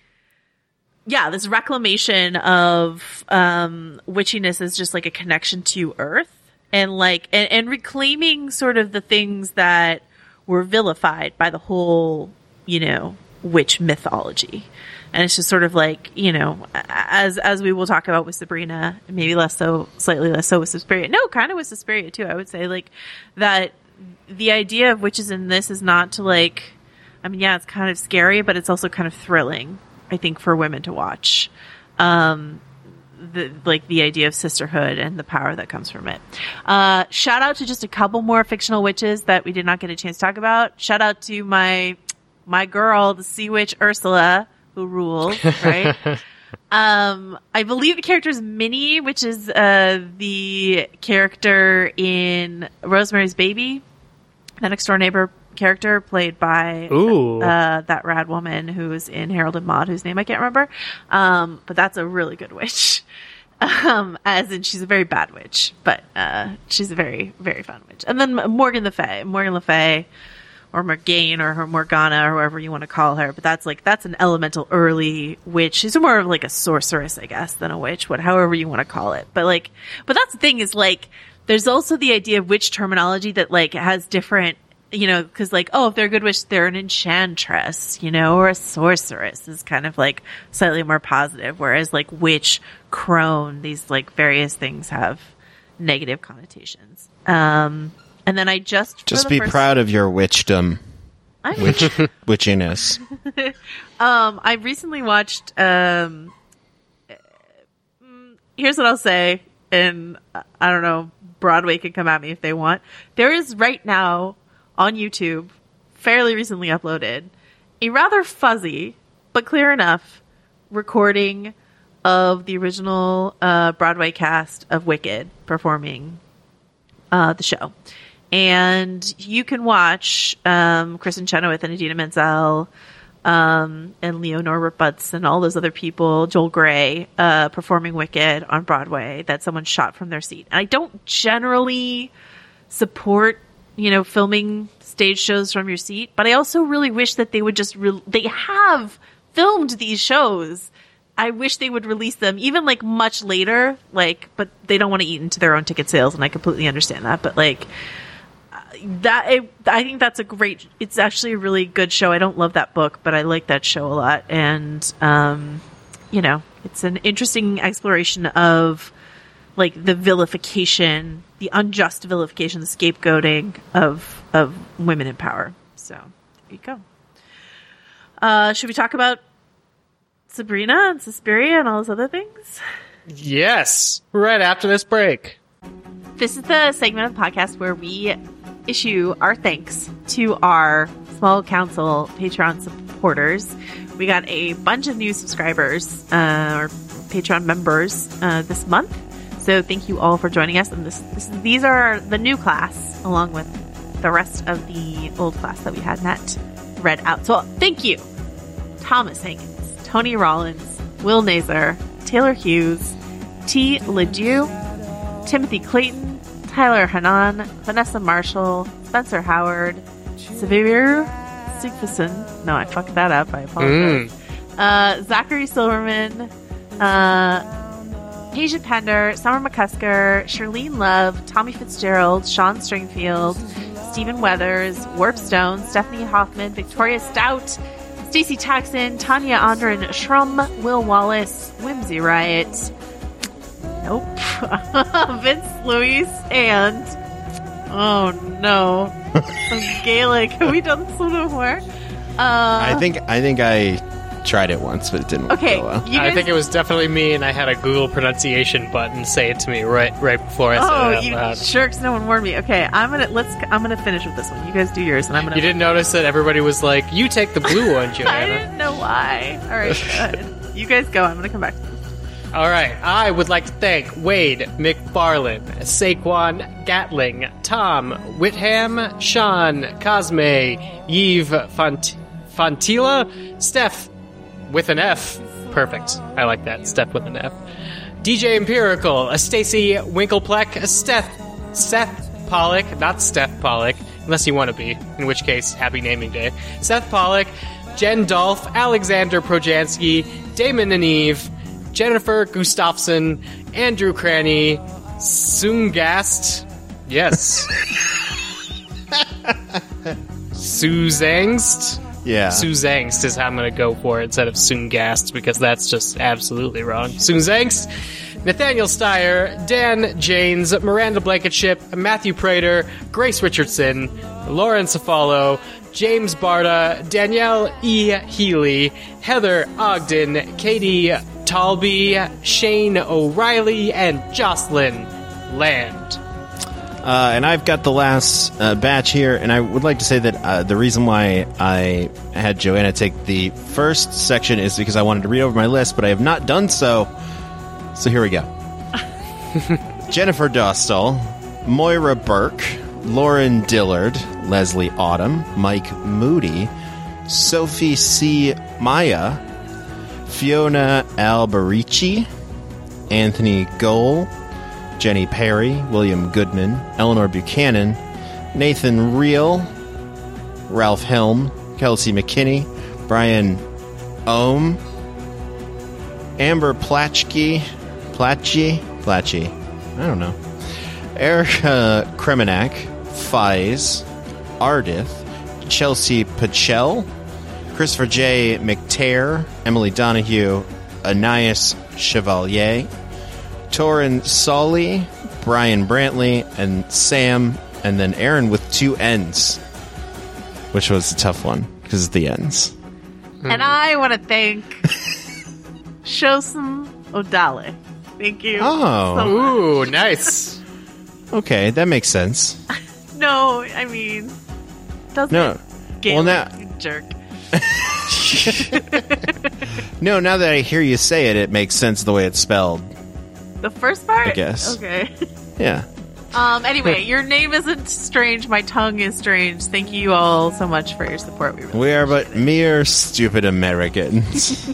yeah, this reclamation of, um, witchiness is just like a connection to earth and like, and, and reclaiming sort of the things that were vilified by the whole, you know, witch mythology. And it's just sort of like, you know, as as we will talk about with Sabrina, maybe less so, slightly less so with Suspiria. No, kind of with Suspiria too. I would say like that the idea of witches in this is not to like, I mean, yeah, it's kind of scary, but it's also kind of thrilling, I think, for women to watch. Um, the, like the idea of sisterhood and the power that comes from it. Uh, shout out to just a couple more fictional witches that we did not get a chance to talk about. Shout out to my my girl, the sea witch Ursula, who rules, right? um, I believe the character is Minnie, which is uh, the character in Rosemary's Baby, that next door neighbor character played by Ooh. Uh, that rad woman who is in Harold and Maude, whose name I can't remember. Um, but that's a really good witch. Um, as in she's a very bad witch, but uh, she's a very, very fun witch. And then Morgan Le Fay. Morgan Le Fay, or Morgane, or her Morgana, or whoever you want to call her. But that's like, that's an elemental early witch. She's more of like a sorceress, I guess, than a witch, what, however you want to call it. But like, but that's the thing is like, there's also the idea of witch terminology that like has different, you know, because like, oh, if they're a good witch, they're an enchantress, you know, or a sorceress is kind of like slightly more positive. Whereas like witch, crone, these like various things have negative connotations. Um, and then I just Just for the be first- proud of your witchdom, I'm witch, witchiness. Um, I recently watched, um, here's what I'll say, and I don't know, Broadway can come at me if they want. There is right now on YouTube, fairly recently uploaded, a rather fuzzy, but clear enough recording of the original uh, Broadway cast of Wicked performing uh, the show. And you can watch um, Kristen Chenoweth and Idina Menzel um, and Leonora Butts and all those other people, Joel Grey, uh, performing Wicked on Broadway that someone shot from their seat. And I don't generally support, you know, filming stage shows from your seat, but I also really wish that they would just, re- they have filmed these shows. I wish they would release them even like much later, like, but they don't want to eat into their own ticket sales, and I completely understand that. But like that, it, I think that's a great. It's actually a really good show. I don't love that book, but I like that show a lot, and um, you know, it's an interesting exploration of like the vilification, the unjust vilification, the scapegoating of of women in power. So there you go. Uh, should we talk about Sabrina and Suspiria and all those other things? Yes, right after this break. This is the segment of the podcast where we issue our thanks to our small council Patreon supporters. We got a bunch of new subscribers, uh, or Patreon members, uh, this month. So thank you all for joining us. And this, this, these are the new class, along with the rest of the old class that we had not read out. So thank you, Thomas Hankins, Tony Rollins, Will Nazar, Taylor Hughes, T. Ledoux, Timothy Clayton, Tyler Hanan, Vanessa Marshall, Spencer Howard, Severe Sigfuson. No, I fucked that up. I apologize. Mm. Uh, Zachary Silverman, uh, Asia Pender, Summer McCusker, Charlene Love, Tommy Fitzgerald, Sean Stringfield, Stephen Weathers, Warpstone, Stephanie Hoffman, Victoria Stout, Stacey Taxon, Tanya Andren Shrum, Will Wallace, Whimsy Riot, nope, Vince Louise, and oh no, some Gaelic. Have we done this one before? Uh, I think I think I tried it once, but it didn't work okay, so well. you guys, I think it was definitely me, and I had a Google pronunciation button say it to me right right before I said oh, it out you loud. jerks! No one warned me. Okay, I'm gonna let's. I'm gonna finish with this one. You guys do yours, and I'm gonna. You didn't notice that everybody was like, "You take the blue one, I Joanna." didn't know why. All right, go ahead. You guys go. I'm gonna come back to this. All right, I would like to thank Wade McFarlane, Saquon Gatling, Tom Whitham, Sean Cosme, Yves Font- Fontila, Steph with an F. Perfect. I like that. Steph with an F. D J Empirical, a Stacy Winklepleck, a Steph, Seth Pollock, not Steph Pollock, unless you want to be, in which case, happy naming day. Seth Pollock, Jen Dolph, Alexander Projansky, Damon and Eve, Jennifer Gustafson, Andrew Cranny, Sungast, yes, Suzangst, Yeah. Suzangst is how I'm going to go for it instead of Sungast, because that's just absolutely wrong. Suzangst, Nathaniel Steyer, Dan Janes, Miranda Blankenship, Matthew Prater, Grace Richardson, Lauren Cefalo, James Barta, Danielle E. Healy, Heather Ogden, Katie Talby, Shane O'Reilly, and Jocelyn Land. Uh, and I've got the last uh, batch here, and I would like to say that uh, the reason why I had Joanna take the first section is because I wanted to read over my list, but I have not done so. So here we go. Jennifer Dostal, Moira Burke, Lauren Dillard, Leslie Autumn, Mike Moody, Sophie C. Maya, Fiona Alberici, Anthony Gohl, Jenny Perry, William Goodman, Eleanor Buchanan, Nathan Reel, Ralph Helm, Kelsey McKinney, Brian Ohm, Amber Platchkey, Platchy, Platchy, I don't know, Erica Kremenak, Fies, Ardith, Chelsea Pachel, Christopher J. McTear, Emily Donahue, Anais Chevalier, Torin Solly, Brian Brantley, and Sam, and then Aaron with two N's, which was a tough one because it's the N's. And I want to thank Shosom Odale. Thank you. Oh. so much. Ooh, nice. Okay, that makes sense. No, I mean, doesn't No. it? Gaelic, Well, now- you jerk. No, now that I hear you say it, it makes sense the way it's spelled. The first part? I guess. Okay. Yeah. Um, anyway, your name isn't strange. My tongue is strange. Thank you all so much for your support. We, really We are but mere stupid Americans.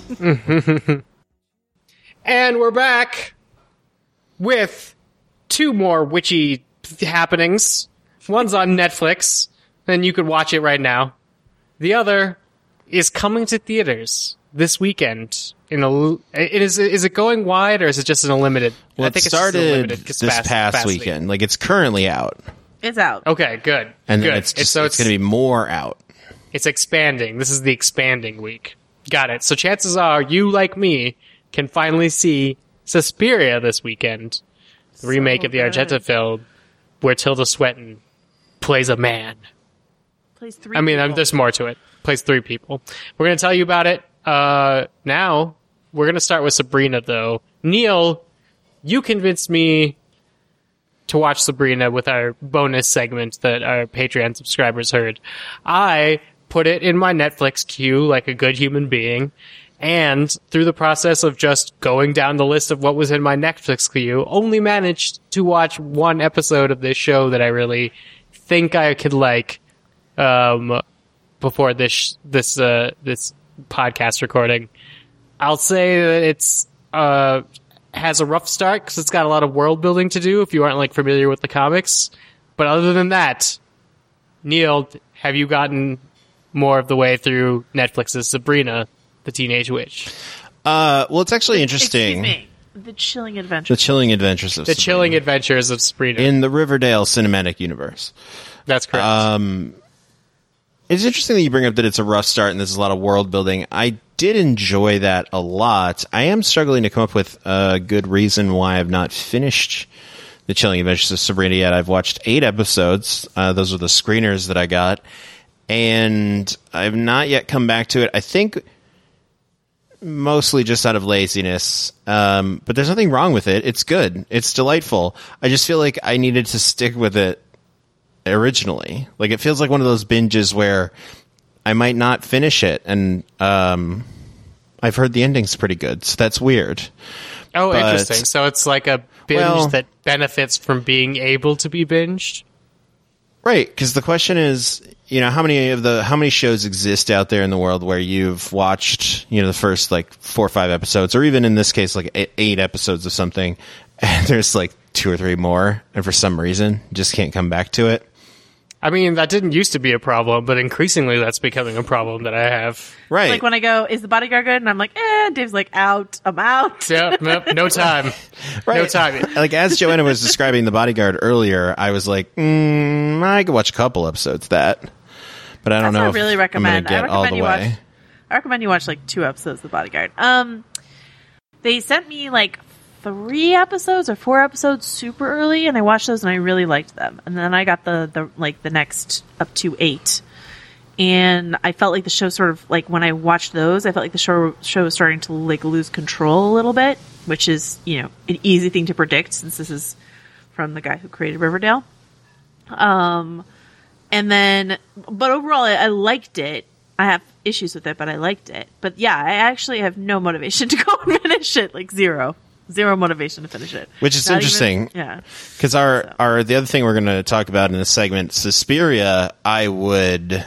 And we're back with two more witchy happenings. One's on Netflix, and you could watch it right now. The other is coming to theaters this weekend. In a, it is is it going wide or is it just in a limited? Well, I it think it's just in a started limited this capacity- past capacity. weekend. Like, it's currently out. It's out. Okay, good. And good. then it's just so it's, going to be more out. It's expanding. This is the expanding week. Got it. So chances are you, like me, can finally see Suspiria this weekend. The remake of the good. Argento film where Tilda Swinton plays a man. Plays three I mean, um, people. there's more to it. Plays three people. We're going to tell you about it uh, now. We're going to start with Sabrina, though. Neil, you convinced me to watch Sabrina with our bonus segment that our Patreon subscribers heard. I put it in my Netflix queue like a good human being, and through the process of just going down the list of what was in my Netflix queue, only managed to watch one episode of this show that I really think I could like um, before this this uh, this podcast recording. I'll say that it's uh, has a rough start because it's got a lot of world building to do if you aren't like familiar with the comics. But other than that, Neil, have you gotten more of the way through Netflix's Sabrina, the Teenage Witch? Uh, well, it's actually interesting. Excuse me. The Chilling The Adventures. Chilling Adventures of The Sabrina Chilling Adventures of Sabrina. in the Riverdale cinematic universe. That's correct. Um, it's interesting that you bring up that it's a rough start and there's a lot of world building. I did enjoy that a lot. I am struggling to come up with a good reason why I've not finished The Chilling Adventures of Sabrina yet. I've watched eight episodes. Uh, those are the screeners that I got. And I've not yet come back to it. I think mostly just out of laziness. Um, but there's nothing wrong with it. It's good. It's delightful. I just feel like I needed to stick with it originally. Like, it feels like one of those binges where I might not finish it, and um, I've heard the ending's pretty good, so that's weird. oh, but- interesting. So it's like a binge Well- that benefits from being able to be binged? Right, because the question is, you know, how many of the how many shows exist out there in the world where you've watched, you know, the first like four or five episodes, or even in this case, like eight, eight episodes of something, and there's like two or three more, and for some reason, just can't come back to it. I mean, that didn't used to be a problem, but increasingly that's becoming a problem that I have. Right. Like when I go, is the bodyguard good? And I'm like, eh. Dave's like, out. I'm out. Yep, nope, no time. Right. No time. Like, as Joanna was describing The Bodyguard earlier, I was like, mm, I could watch a couple episodes of that, but I don't That's know what I if really recommend. I'm going I to get all recommend the you way. watch. I recommend you watch like two episodes of The Bodyguard. Um, they sent me like three episodes or four episodes super early, and I watched those and I really liked them. And then I got the the like the next up to eight, and I felt like the show sort of like when I watched those, I felt like the show show was starting to like lose control a little bit, which is, you know, an easy thing to predict since this is from the guy who created Riverdale. Um, and then, but overall, I, I liked it. I have issues with it, but I liked it. But yeah, I actually have no motivation to go and finish it. Like zero, zero motivation to finish it. Which is Not interesting. even- yeah. Because our, So. our the other thing we're going to talk about in this segment, Suspiria, I would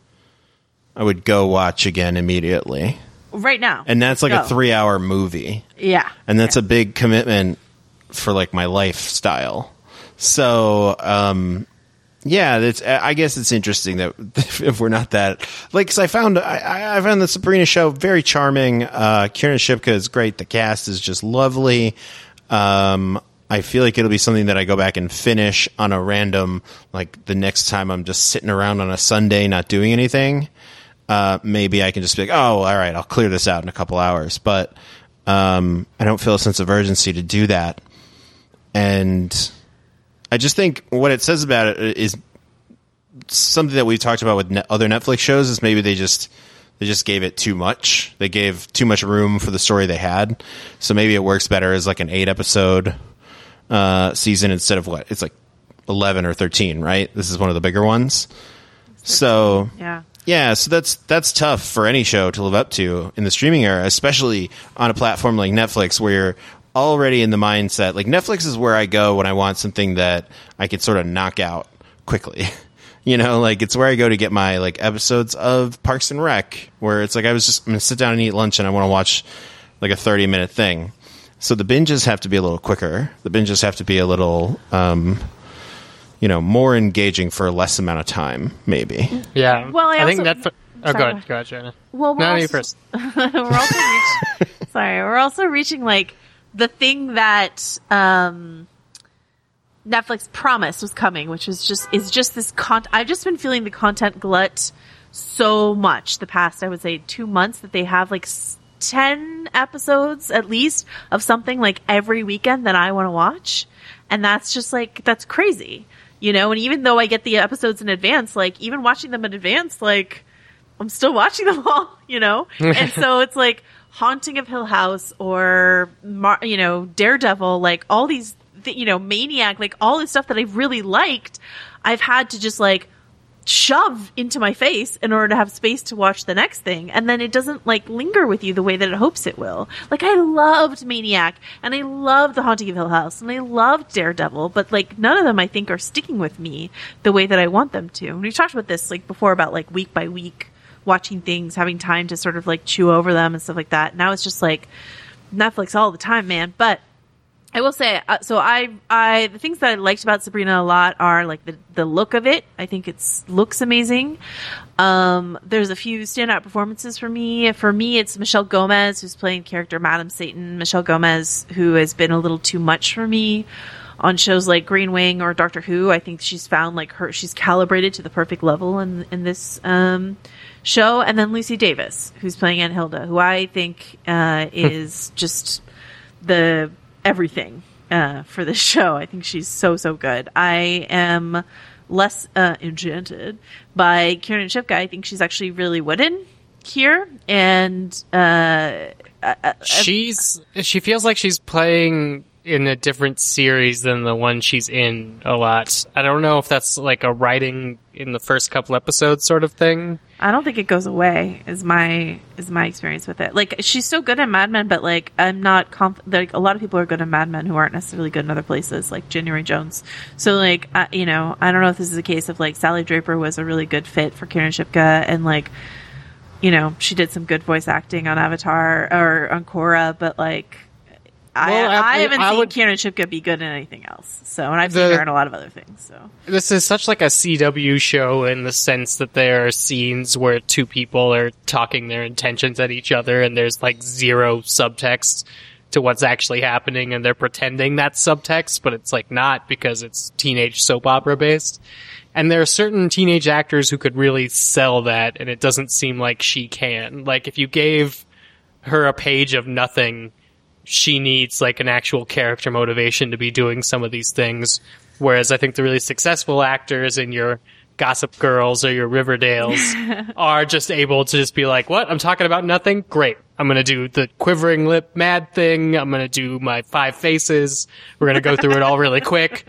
I would go watch again immediately, Right now. and that's like Go. a three hour movie, Yeah. and that's a big commitment for like my lifestyle. So, um, yeah, that's. I guess it's interesting that if we're not that like, because I found I, I found the Sabrina show very charming. Uh, Kiernan Shipka is great. The cast is just lovely. Um, I feel like it'll be something that I go back and finish on a random, like the next time I'm just sitting around on a Sunday not doing anything. Uh, maybe I can just be like, oh, all right, I'll clear this out in a couple hours. But um, I don't feel a sense of urgency to do that. And I just think what it says about it is something that we've talked about with ne- other Netflix shows is maybe they just they just gave it too much. They gave too much room for the story they had. So maybe it works better as like an eight episode uh, season instead of what? It's like eleven or thirteen, right? This is one of the bigger ones. So Yeah. yeah, so that's that's tough for any show to live up to in the streaming era, especially on a platform like Netflix where you're already in the mindset. Like Netflix is where I go when I want something that I could sort of knock out quickly. You know, like it's where I go to get my like episodes of Parks and Rec, where it's like I was just I'm gonna sit down and eat lunch and I want to watch like a thirty minute thing. So the binges have to be a little quicker. The binges have to be a little um you know, more engaging for a less amount of time, maybe. Yeah. Well, I think also- Netflix. Oh, Sorry, go go ahead, go ahead, Jenna. Well, we're No, also, you first. we're also reaching, sorry, we're also reaching like the thing that um, Netflix promised was coming, which is just is just this con. I've just been feeling the content glut so much the past, I would say, two months that they have like s- ten episodes at least of something like every weekend that I want to watch, and that's just like that's crazy, you know. And even though I get the episodes in advance, like even watching them in advance, like. I'm still watching them all, you know? And so it's like Haunting of Hill House or, Mar- you know, Daredevil, like all these, th- you know, Maniac, like all this stuff that I've really liked, I've had to just like shove into my face in order to have space to watch the next thing. And then it doesn't like linger with you the way that it hopes it will. Like I loved Maniac and I loved The Haunting of Hill House and I loved Daredevil, but like none of them I think are sticking with me the way that I want them to. And we talked about this like before about like week by week watching things, having time to sort of like chew over them and stuff like that. Now it's just like Netflix all the time, man. But I will say, uh, so I, I, the things that I liked about Sabrina a lot are like the, the look of it. I think it's looks amazing. Um, there's a few standout performances for me. For me, it's Michelle Gomez, who's playing character Madam Satan. Michelle Gomez, who has been a little too much for me on shows like Green Wing or Doctor Who. I think she's found like her, she's calibrated to the perfect level in, in this, um, show. And then Lucy Davis, who's playing Aunt Hilda, who I think, uh, is just the, everything uh, for this show. I think she's so, so good. I am less uh, enchanted by Kiernan Shipka. I think she's actually really wooden here. And uh, I, I, She's she feels like she's playing in a different series than the one she's in a lot. I don't know if that's like a writing in the first couple episodes sort of thing. I don't think it goes away is my is my experience with it. Like she's so good at Mad Men, but like I'm not conf- like a lot of people are good at Mad Men who aren't necessarily good in other places, like January Jones. So like uh, you know, I don't know if this is a case of like Sally Draper was a really good fit for Kiernan Shipka, and like you know she did some good voice acting on Avatar or on Korra, but like. I, Well, I- I haven't I seen would- Kiernan Shipka be good in anything else. So, and I've The- seen her in a lot of other things. So, This is such like a C W show in the sense that there are scenes where two people are talking their intentions at each other and there's like zero subtext to what's actually happening and they're pretending that's subtext, but it's like not because it's teenage soap opera based. And there are certain teenage actors who could really sell that and it doesn't seem like she can. Like if you gave her a page of nothing, she needs like an actual character motivation to be doing some of these things. Whereas I think the really successful actors in your Gossip Girls or your Riverdales are just able to just be like, what? I'm talking about nothing? Great. I'm going to do the quivering lip mad thing. I'm going to do my five faces. We're going to go through it all really quick.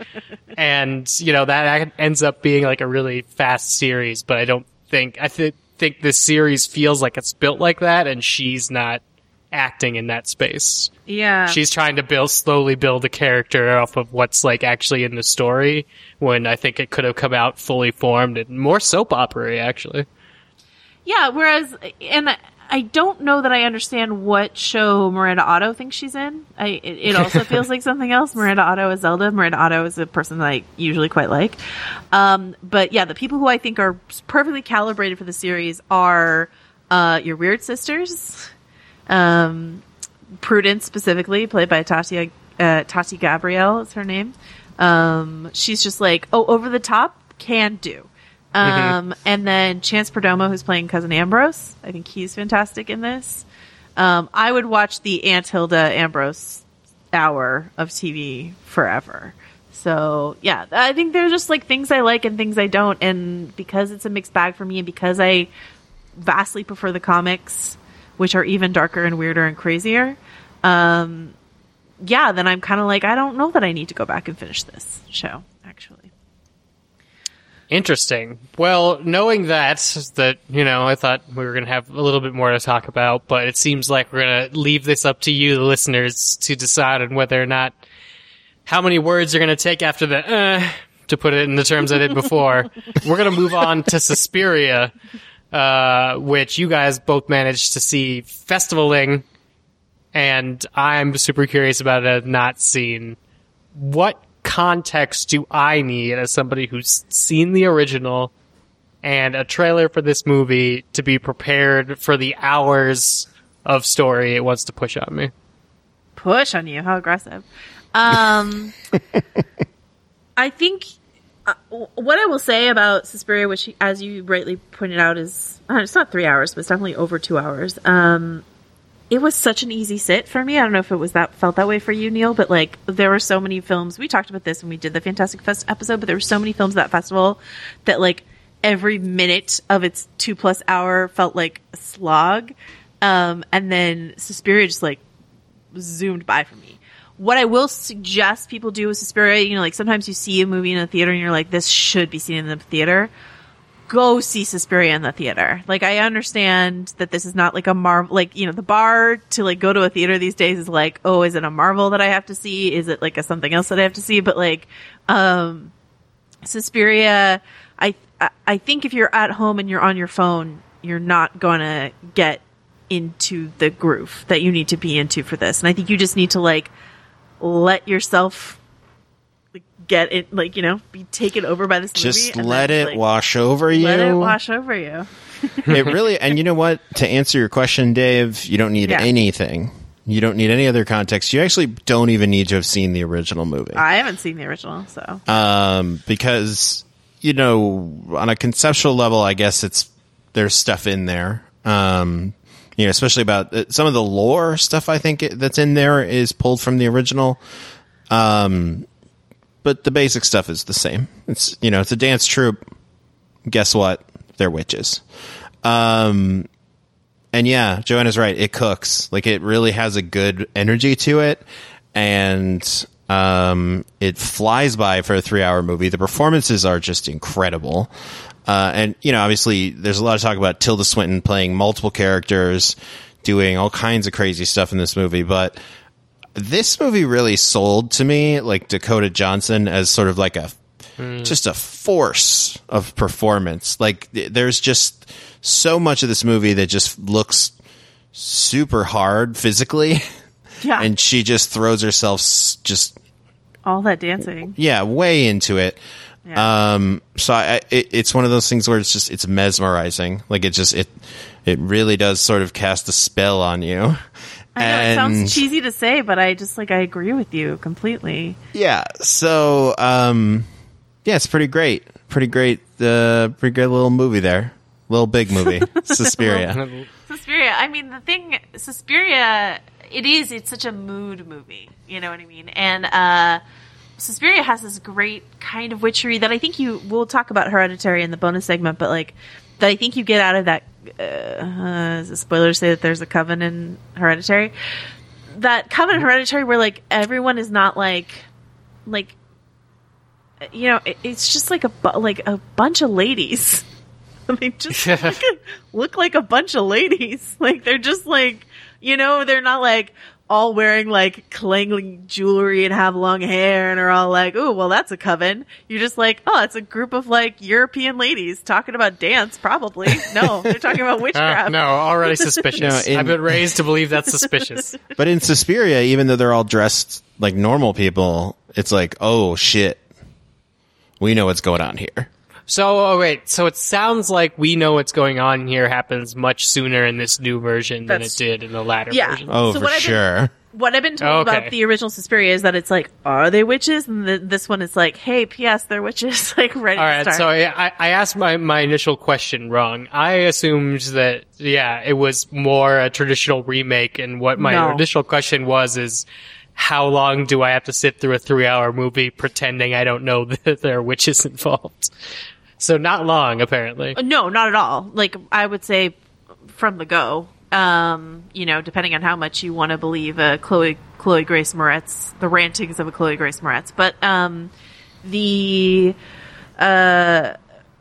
and you know that ends up being like a really fast series. But I don't think I th- think this series feels like it's built like that, and she's not acting in that space. Yeah. She's trying to build slowly build a character off of what's like actually in the story, when I think it could have come out fully formed and more soap opera actually. Yeah, whereas and I, I don't know that I understand what show Miranda Otto thinks she's in. I it, it also feels like something else. Miranda Otto is Zelda. Miranda Otto is a person that I usually quite like. Um, but yeah, the people who I think are perfectly calibrated for the series are uh, your weird sisters. Um, Prudence specifically, played by Tati, uh, Tati Gabrielle is her name. Um, she's just like, oh, over the top, can do. Um, mm-hmm. And then Chance Perdomo, who's playing Cousin Ambrose. I think he's fantastic in this. Um, I would watch the Aunt Hilda Ambrose hour of T V forever. So yeah, I think there's just like things I like and things I don't. And because it's a mixed bag for me, and because I vastly prefer the comics, which are even darker and weirder and crazier, um, yeah, then I'm kind of like, I don't know that I need to go back and finish this show, actually. Interesting. Well, knowing that, that, you know, I thought we were going to have a little bit more to talk about, but it seems like we're going to leave this up to you, the listeners, to decide on whether or not, how many words you're going to take after the, uh, to put it in the terms I did before. We're going to move on to Suspiria, uh, which you guys both managed to see festivaling, and I'm super curious about it. I've not seen. What context do I need as somebody who's seen the original and a trailer for this movie to be prepared for the hours of story it wants to push on me? Push on you? How aggressive. Um, I think uh, what I will say about Suspiria, which, as you rightly pointed out, is uh, it's not three hours, but it's definitely over two hours. Um, it was such an easy sit for me. I don't know if it was that felt that way for you, Neil, but like there were so many films. We talked about this when we did the Fantastic Fest episode, but there were so many films at that festival that like every minute of its two plus hour felt like a slog. Um, and then Suspiria just like zoomed by for me. What I will suggest people do with Suspiria, you know, like sometimes you see a movie in a theater and you're like, this should be seen in the theater. Go see Suspiria in the theater. Like, I understand that this is not like a Marvel, like, you know, the bar to like go to a theater these days is like, oh, is it a Marvel that I have to see? Is it like a something else that I have to see? But like, um, Suspiria, I, I think if you're at home and you're on your phone, you're not going to get into the groove that you need to be into for this. And I think you just need to like, let yourself get it, like, you know, be taken over by this movie. Just let it like, wash over you. Let it wash over you. It really, and you know what? To answer your question, Dave, you don't need yeah. anything. You don't need any other context. You actually don't even need to have seen the original movie. I haven't seen the original, so. Um, because, you know, on a conceptual level, I guess it's, there's stuff in there. Um, you know, especially about uh, some of the lore stuff, I think it, that's in there is pulled from the original. Um, but the basic stuff is the same. It's, you know, it's a dance troupe. Guess what? They're witches. Um, and yeah, Joanna's right. It cooks. Like, it really has a good energy to it. And, um, it flies by for a three hour movie. The performances are just incredible. Uh, and, you know, obviously there's a lot of talk about Tilda Swinton playing multiple characters, doing all kinds of crazy stuff in this movie. But this movie really sold to me, like, Dakota Johnson as sort of like a, mm. just a force of performance. Like, there's just so much of this movie that just looks super hard physically. Yeah. And she just throws herself just all that dancing. Yeah. Way into it. Yeah. Um, so I, it, it's one of those things where it's just, it's mesmerizing. Like, it just, it, it really does sort of cast a spell on you. I know, and, it sounds cheesy to say, but I just, like, I agree with you completely. Yeah. So, um, yeah, it's pretty great. Pretty great, uh, pretty great little movie there. Little big movie. Suspiria. Suspiria. I mean, the thing, Suspiria, it is, it's such a mood movie. You know what I mean? And, uh, Suspiria has this great kind of witchery that I think you, we'll talk about Hereditary in the bonus segment, but like, that I think you get out of that, uh, uh is it spoiler to say that there's a coven in Hereditary? That coven in Hereditary where like, everyone is not like, like, you know, it, it's just like a bu- like a bunch of ladies. They just look, like a, look like a bunch of ladies. Like they're just like, you know, they're not like all wearing like clanging jewelry and have long hair and are all like, oh, well, that's a coven. You're just like, oh, it's a group of like European ladies talking about dance, probably. No, they're talking about witchcraft. Uh, no, already suspicious. No, in- I've been raised to believe that's suspicious. But in Suspiria, even though they're all dressed like normal people, it's like, oh shit, we know what's going on here. So, oh wait, so it sounds like we know what's going on here happens much sooner in this new version than That's- it did in the latter Yeah. version. Oh, So for what I've been- sure. What I've been told Okay. about the original Suspiria is that it's like, are they witches? And the, this one is like, hey, P S they're witches. Like, ready All to right, start. so I, I asked my, my initial question wrong. I assumed that, yeah, it was more a traditional remake, and what my No. initial question was is, how long do I have to sit through a three-hour movie pretending I don't know that there are witches involved? So not long, apparently. No, not at all. Like, I would say from the go, um, you know, depending on how much you want to believe uh, Chloe, Chloe Grace Moretz, the rantings of a Chloe Grace Moretz. But um, the... Uh,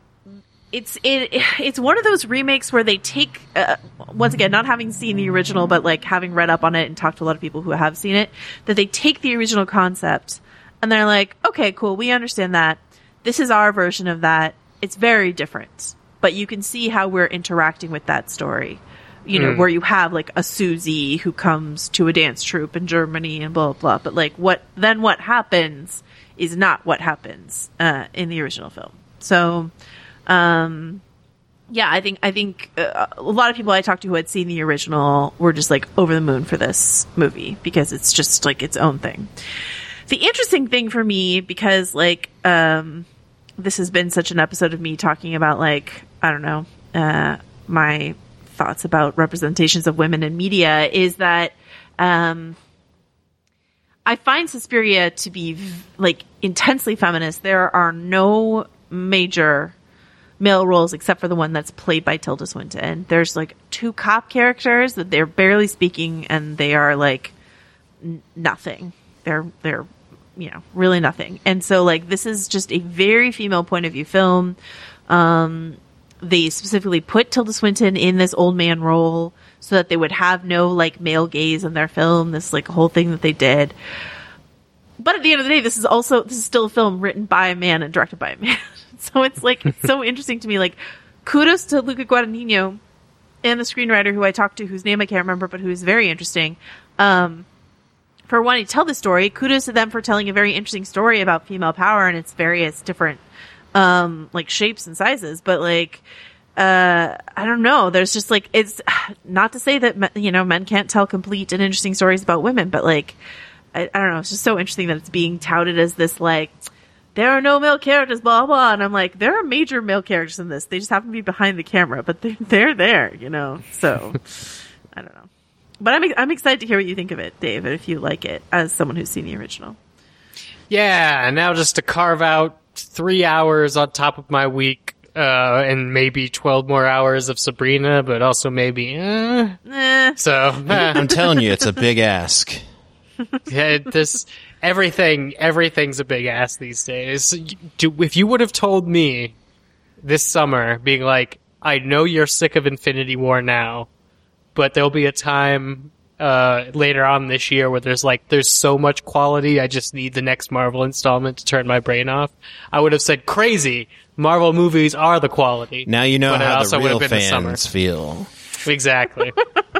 it's it it's one of those remakes where they take uh, once again, not having seen the original but like having read up on it and talked to a lot of people who have seen it, that they take the original concept and they're like, okay, cool, we understand that, this is our version of that, it's very different, but you can see how we're interacting with that story, you know, Mm. where you have like a Susie who comes to a dance troupe in Germany and blah blah blah, but like what then what happens is not what happens uh, in the original film. So Um, yeah, I think, I think uh, a lot of people I talked to who had seen the original were just like over the moon for this movie because it's just like its own thing. The interesting thing for me, because like, um, this has been such an episode of me talking about like, I don't know, uh, my thoughts about representations of women in media is that, um, I find Suspiria to be like intensely feminist. There are no major male roles except for the one that's played by Tilda Swinton. There's like two cop characters that they're barely speaking and they are like n- nothing. They're, they're, you know, really nothing. And so like, this is just a very female point of view film. Um, they specifically put Tilda Swinton in this old man role so that they would have no like male gaze in their film. This like whole thing that they did. But at the end of the day, this is also, this is still a film written by a man and directed by a man. So it's like, it's so interesting to me. Like, kudos to Luca Guadagnino and the screenwriter who I talked to, whose name I can't remember, but who's very interesting, um, for wanting to tell the story. Kudos to them for telling a very interesting story about female power and its various different, um, like shapes and sizes. But like, uh, I don't know. There's just like, it's not to say that, you know, men can't tell complete and interesting stories about women, but like, I, I don't know. It's just so interesting that it's being touted as this like, there are no male characters, blah, blah. And I'm like, there are major male characters in this. They just happen to be behind the camera, but they're, they're there, you know? So, I don't know. But I'm, I'm excited to hear what you think of it, Dave, if you like it, as someone who's seen the original. Yeah, and now just to carve out three hours on top of my week, uh, and maybe twelve more hours of Sabrina, but also maybe, eh. Eh. So, eh. I'm telling you, it's a big ask. Yeah, this everything everything's a big ass these days. Do, if you would have told me this summer, being like, I know you're sick of Infinity War now, but there'll be a time uh later on this year where there's like there's so much quality, I just need the next Marvel installment to turn my brain off, I would have said crazy. Marvel movies are the quality. Now you know But it how also the would real have been the summer. fans feel. Exactly.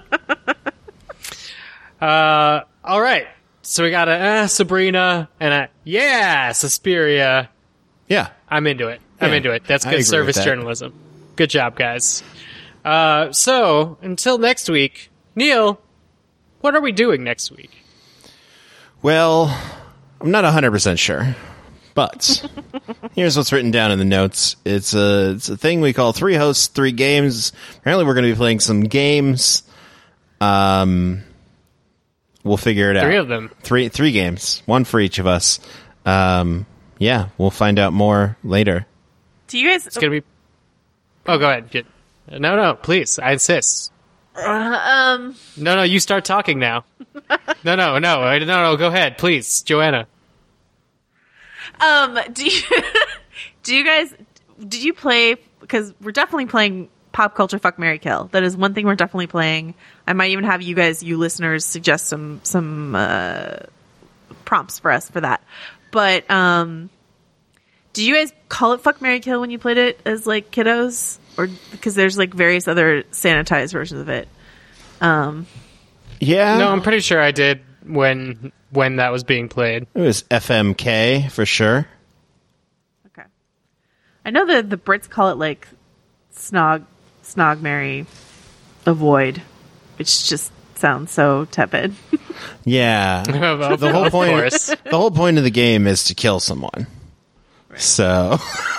uh, all right. So we got a uh, Sabrina and a yeah Suspiria. Yeah. I'm into it. I'm Yeah, into it. That's I agree good with service that. journalism. Good job, guys. Uh, so until next week, Neil, what are we doing next week? Well, I'm not one hundred percent sure, but here's what's written down in the notes. It's a, it's a thing we call Three Hosts, Three Games. Apparently we're going to be playing some games. Um, we'll figure it out. Three of them. Three, three games. One for each of us. Um, yeah, we'll find out more later. Do you guys? It's gonna be. Oh, go ahead. Get... No, no, please. I insist. Uh, um. No, no, you start talking now. no, no, no, no, no. Go ahead, please, Joanna. Um, do you do you guys did you play? Because we're definitely playing Pop Culture Fuck Marry Kill. That is one thing we're definitely playing. I might even have you guys, you listeners, suggest some some uh, prompts for us for that. But um, did you guys call it Fuck Marry Kill when you played it as like kiddos, or because there's like various other sanitized versions of it? Um, Yeah. No, I'm pretty sure I did when when that was being played. It was F M K for sure. Okay. I know that the Brits call it like Snog, Snog, Marry, Avoid, which just sounds so tepid. Yeah. Of The whole point. course. The whole point of the game is to kill someone. So.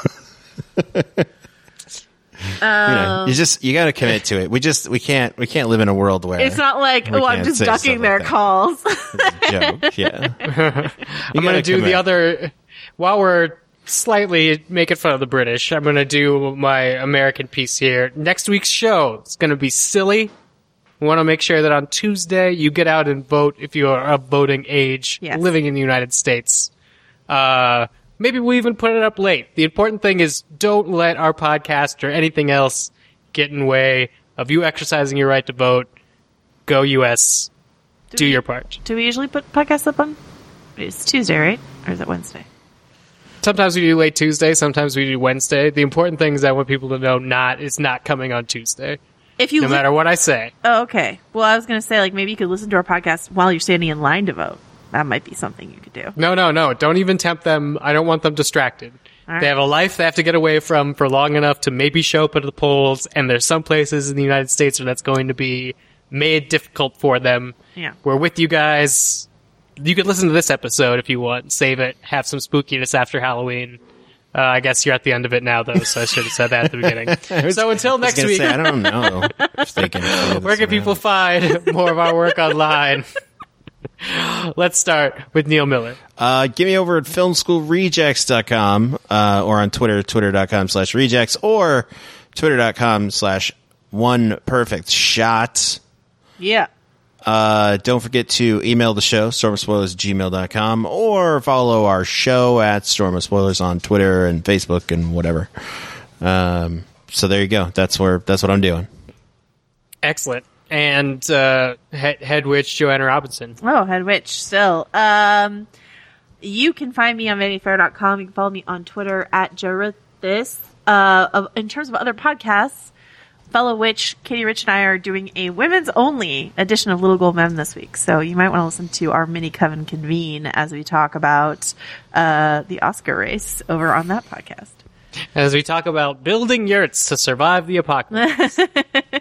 You know, you just you got to commit to it. We just we can't we can't live in a world where It's not like, we oh, I'm can't just say ducking stuff their like that. calls. It's a joke. Yeah. I'm going to do the other, while we're slightly making fun of the British, I'm going to do my American piece here. Next week's show is going to be silly. We want to make sure that on Tuesday you get out and vote if you are of voting age, Yes. living in the United States. Uh, maybe we'll even put it up late. The important thing is don't let our podcast or anything else get in the way of you exercising your right to vote. Go U S. Do your part. Do we usually put podcasts up on? It's Tuesday, right? Or is it Wednesday? Sometimes we do late Tuesday, sometimes we do Wednesday. The important thing is I want people to know not it's not coming on Tuesday. If you No li- matter what I say. Oh, okay. Well, I was going to say, like, maybe you could listen to our podcast while you're standing in line to vote. That might be something you could do. No, no, no. Don't even tempt them. I don't want them distracted. All right. They have a life they have to get away from for long enough to maybe show up at the polls, and there's some places in the United States where that's going to be made difficult for them. Yeah. We're with you guys. You could listen to this episode if you want. Save it. Have some spookiness after Halloween. Uh, I guess you're at the end of it now, though, so I should have said that at the beginning. So until I was next gonna week, say, I don't know if they can. figure where this can people around. find more of our work online? Let's start with Neil Miller. Uh, give me over at film school rejects dot com uh, or on Twitter, twitter.com slash rejects or twitter.com slash one perfect shot. Yeah. Uh, don't forget to email the show, storm of spoilers at gmail dot com, or follow our show at Storm of Spoilers on Twitter and Facebook and whatever. Um, so there you go. That's where, that's what I'm doing. Excellent. And uh, head, head witch Joanna Robinson. Oh, head witch still. Um, you can find me on vanity fair dot com. You can follow me on Twitter at Jarithis. Uh, of, in terms of other podcasts, fellow witch Katie Rich and I are doing a women's only edition of Little Gold Men this week. So you might want to listen to our mini Coven Convene as we talk about uh, the Oscar race over on that podcast. As we talk about building yurts to survive the apocalypse. uh,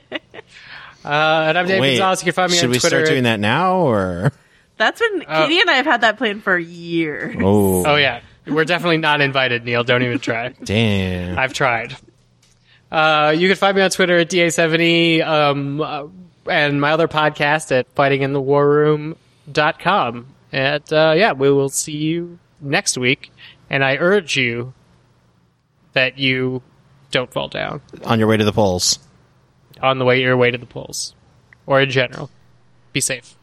and I'm Dave Wait, Gonzalez. You can find me should on we Twitter. start doing that now or? That's been Oh. Katie and I have had that plan for years. Oh, Oh, yeah. We're definitely not invited, Neil. Don't even try. damn. I've tried. Uh, you can find me on Twitter at D A seventy, um, uh, and my other podcast at fighting in the war room dot com. And, uh, yeah, we will see you next week. And I urge you that you don't fall down On your way to the polls. on the way your way to the polls. Or in general. Be safe.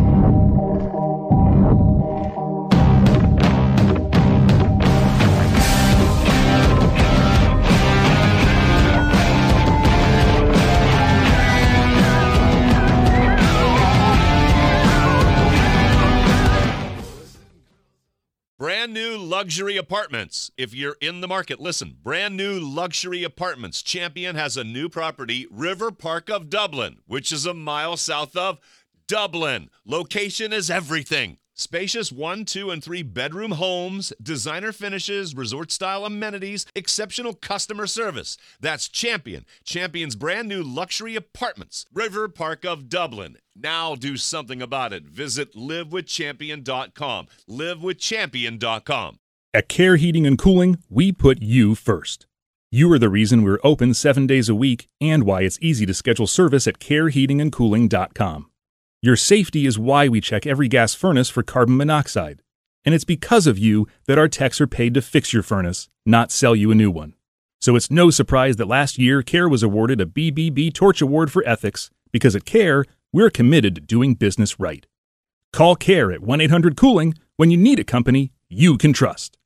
Brand new luxury apartments. If you're in the market, listen. Brand new luxury apartments. Champion has a new property, River Park of Dublin, which is a mile south of Dublin. Location is everything. Spacious one, two, and three bedroom homes, designer finishes, resort-style amenities, exceptional customer service. That's Champion. Champion's brand new luxury apartments, River Park of Dublin. Now do something about it. Visit live with champion dot com. live with champion dot com. At Care Heating and Cooling, we put you first. You are the reason we're open seven days a week and why it's easy to schedule service at care heating and cooling dot com. Your safety is why we check every gas furnace for carbon monoxide. And it's because of you that our techs are paid to fix your furnace, not sell you a new one. So it's no surprise that last year, Care was awarded a B B B Torch Award for ethics, because at Care, we're committed to doing business right. Call Care at one eight hundred cooling when you need a company you can trust.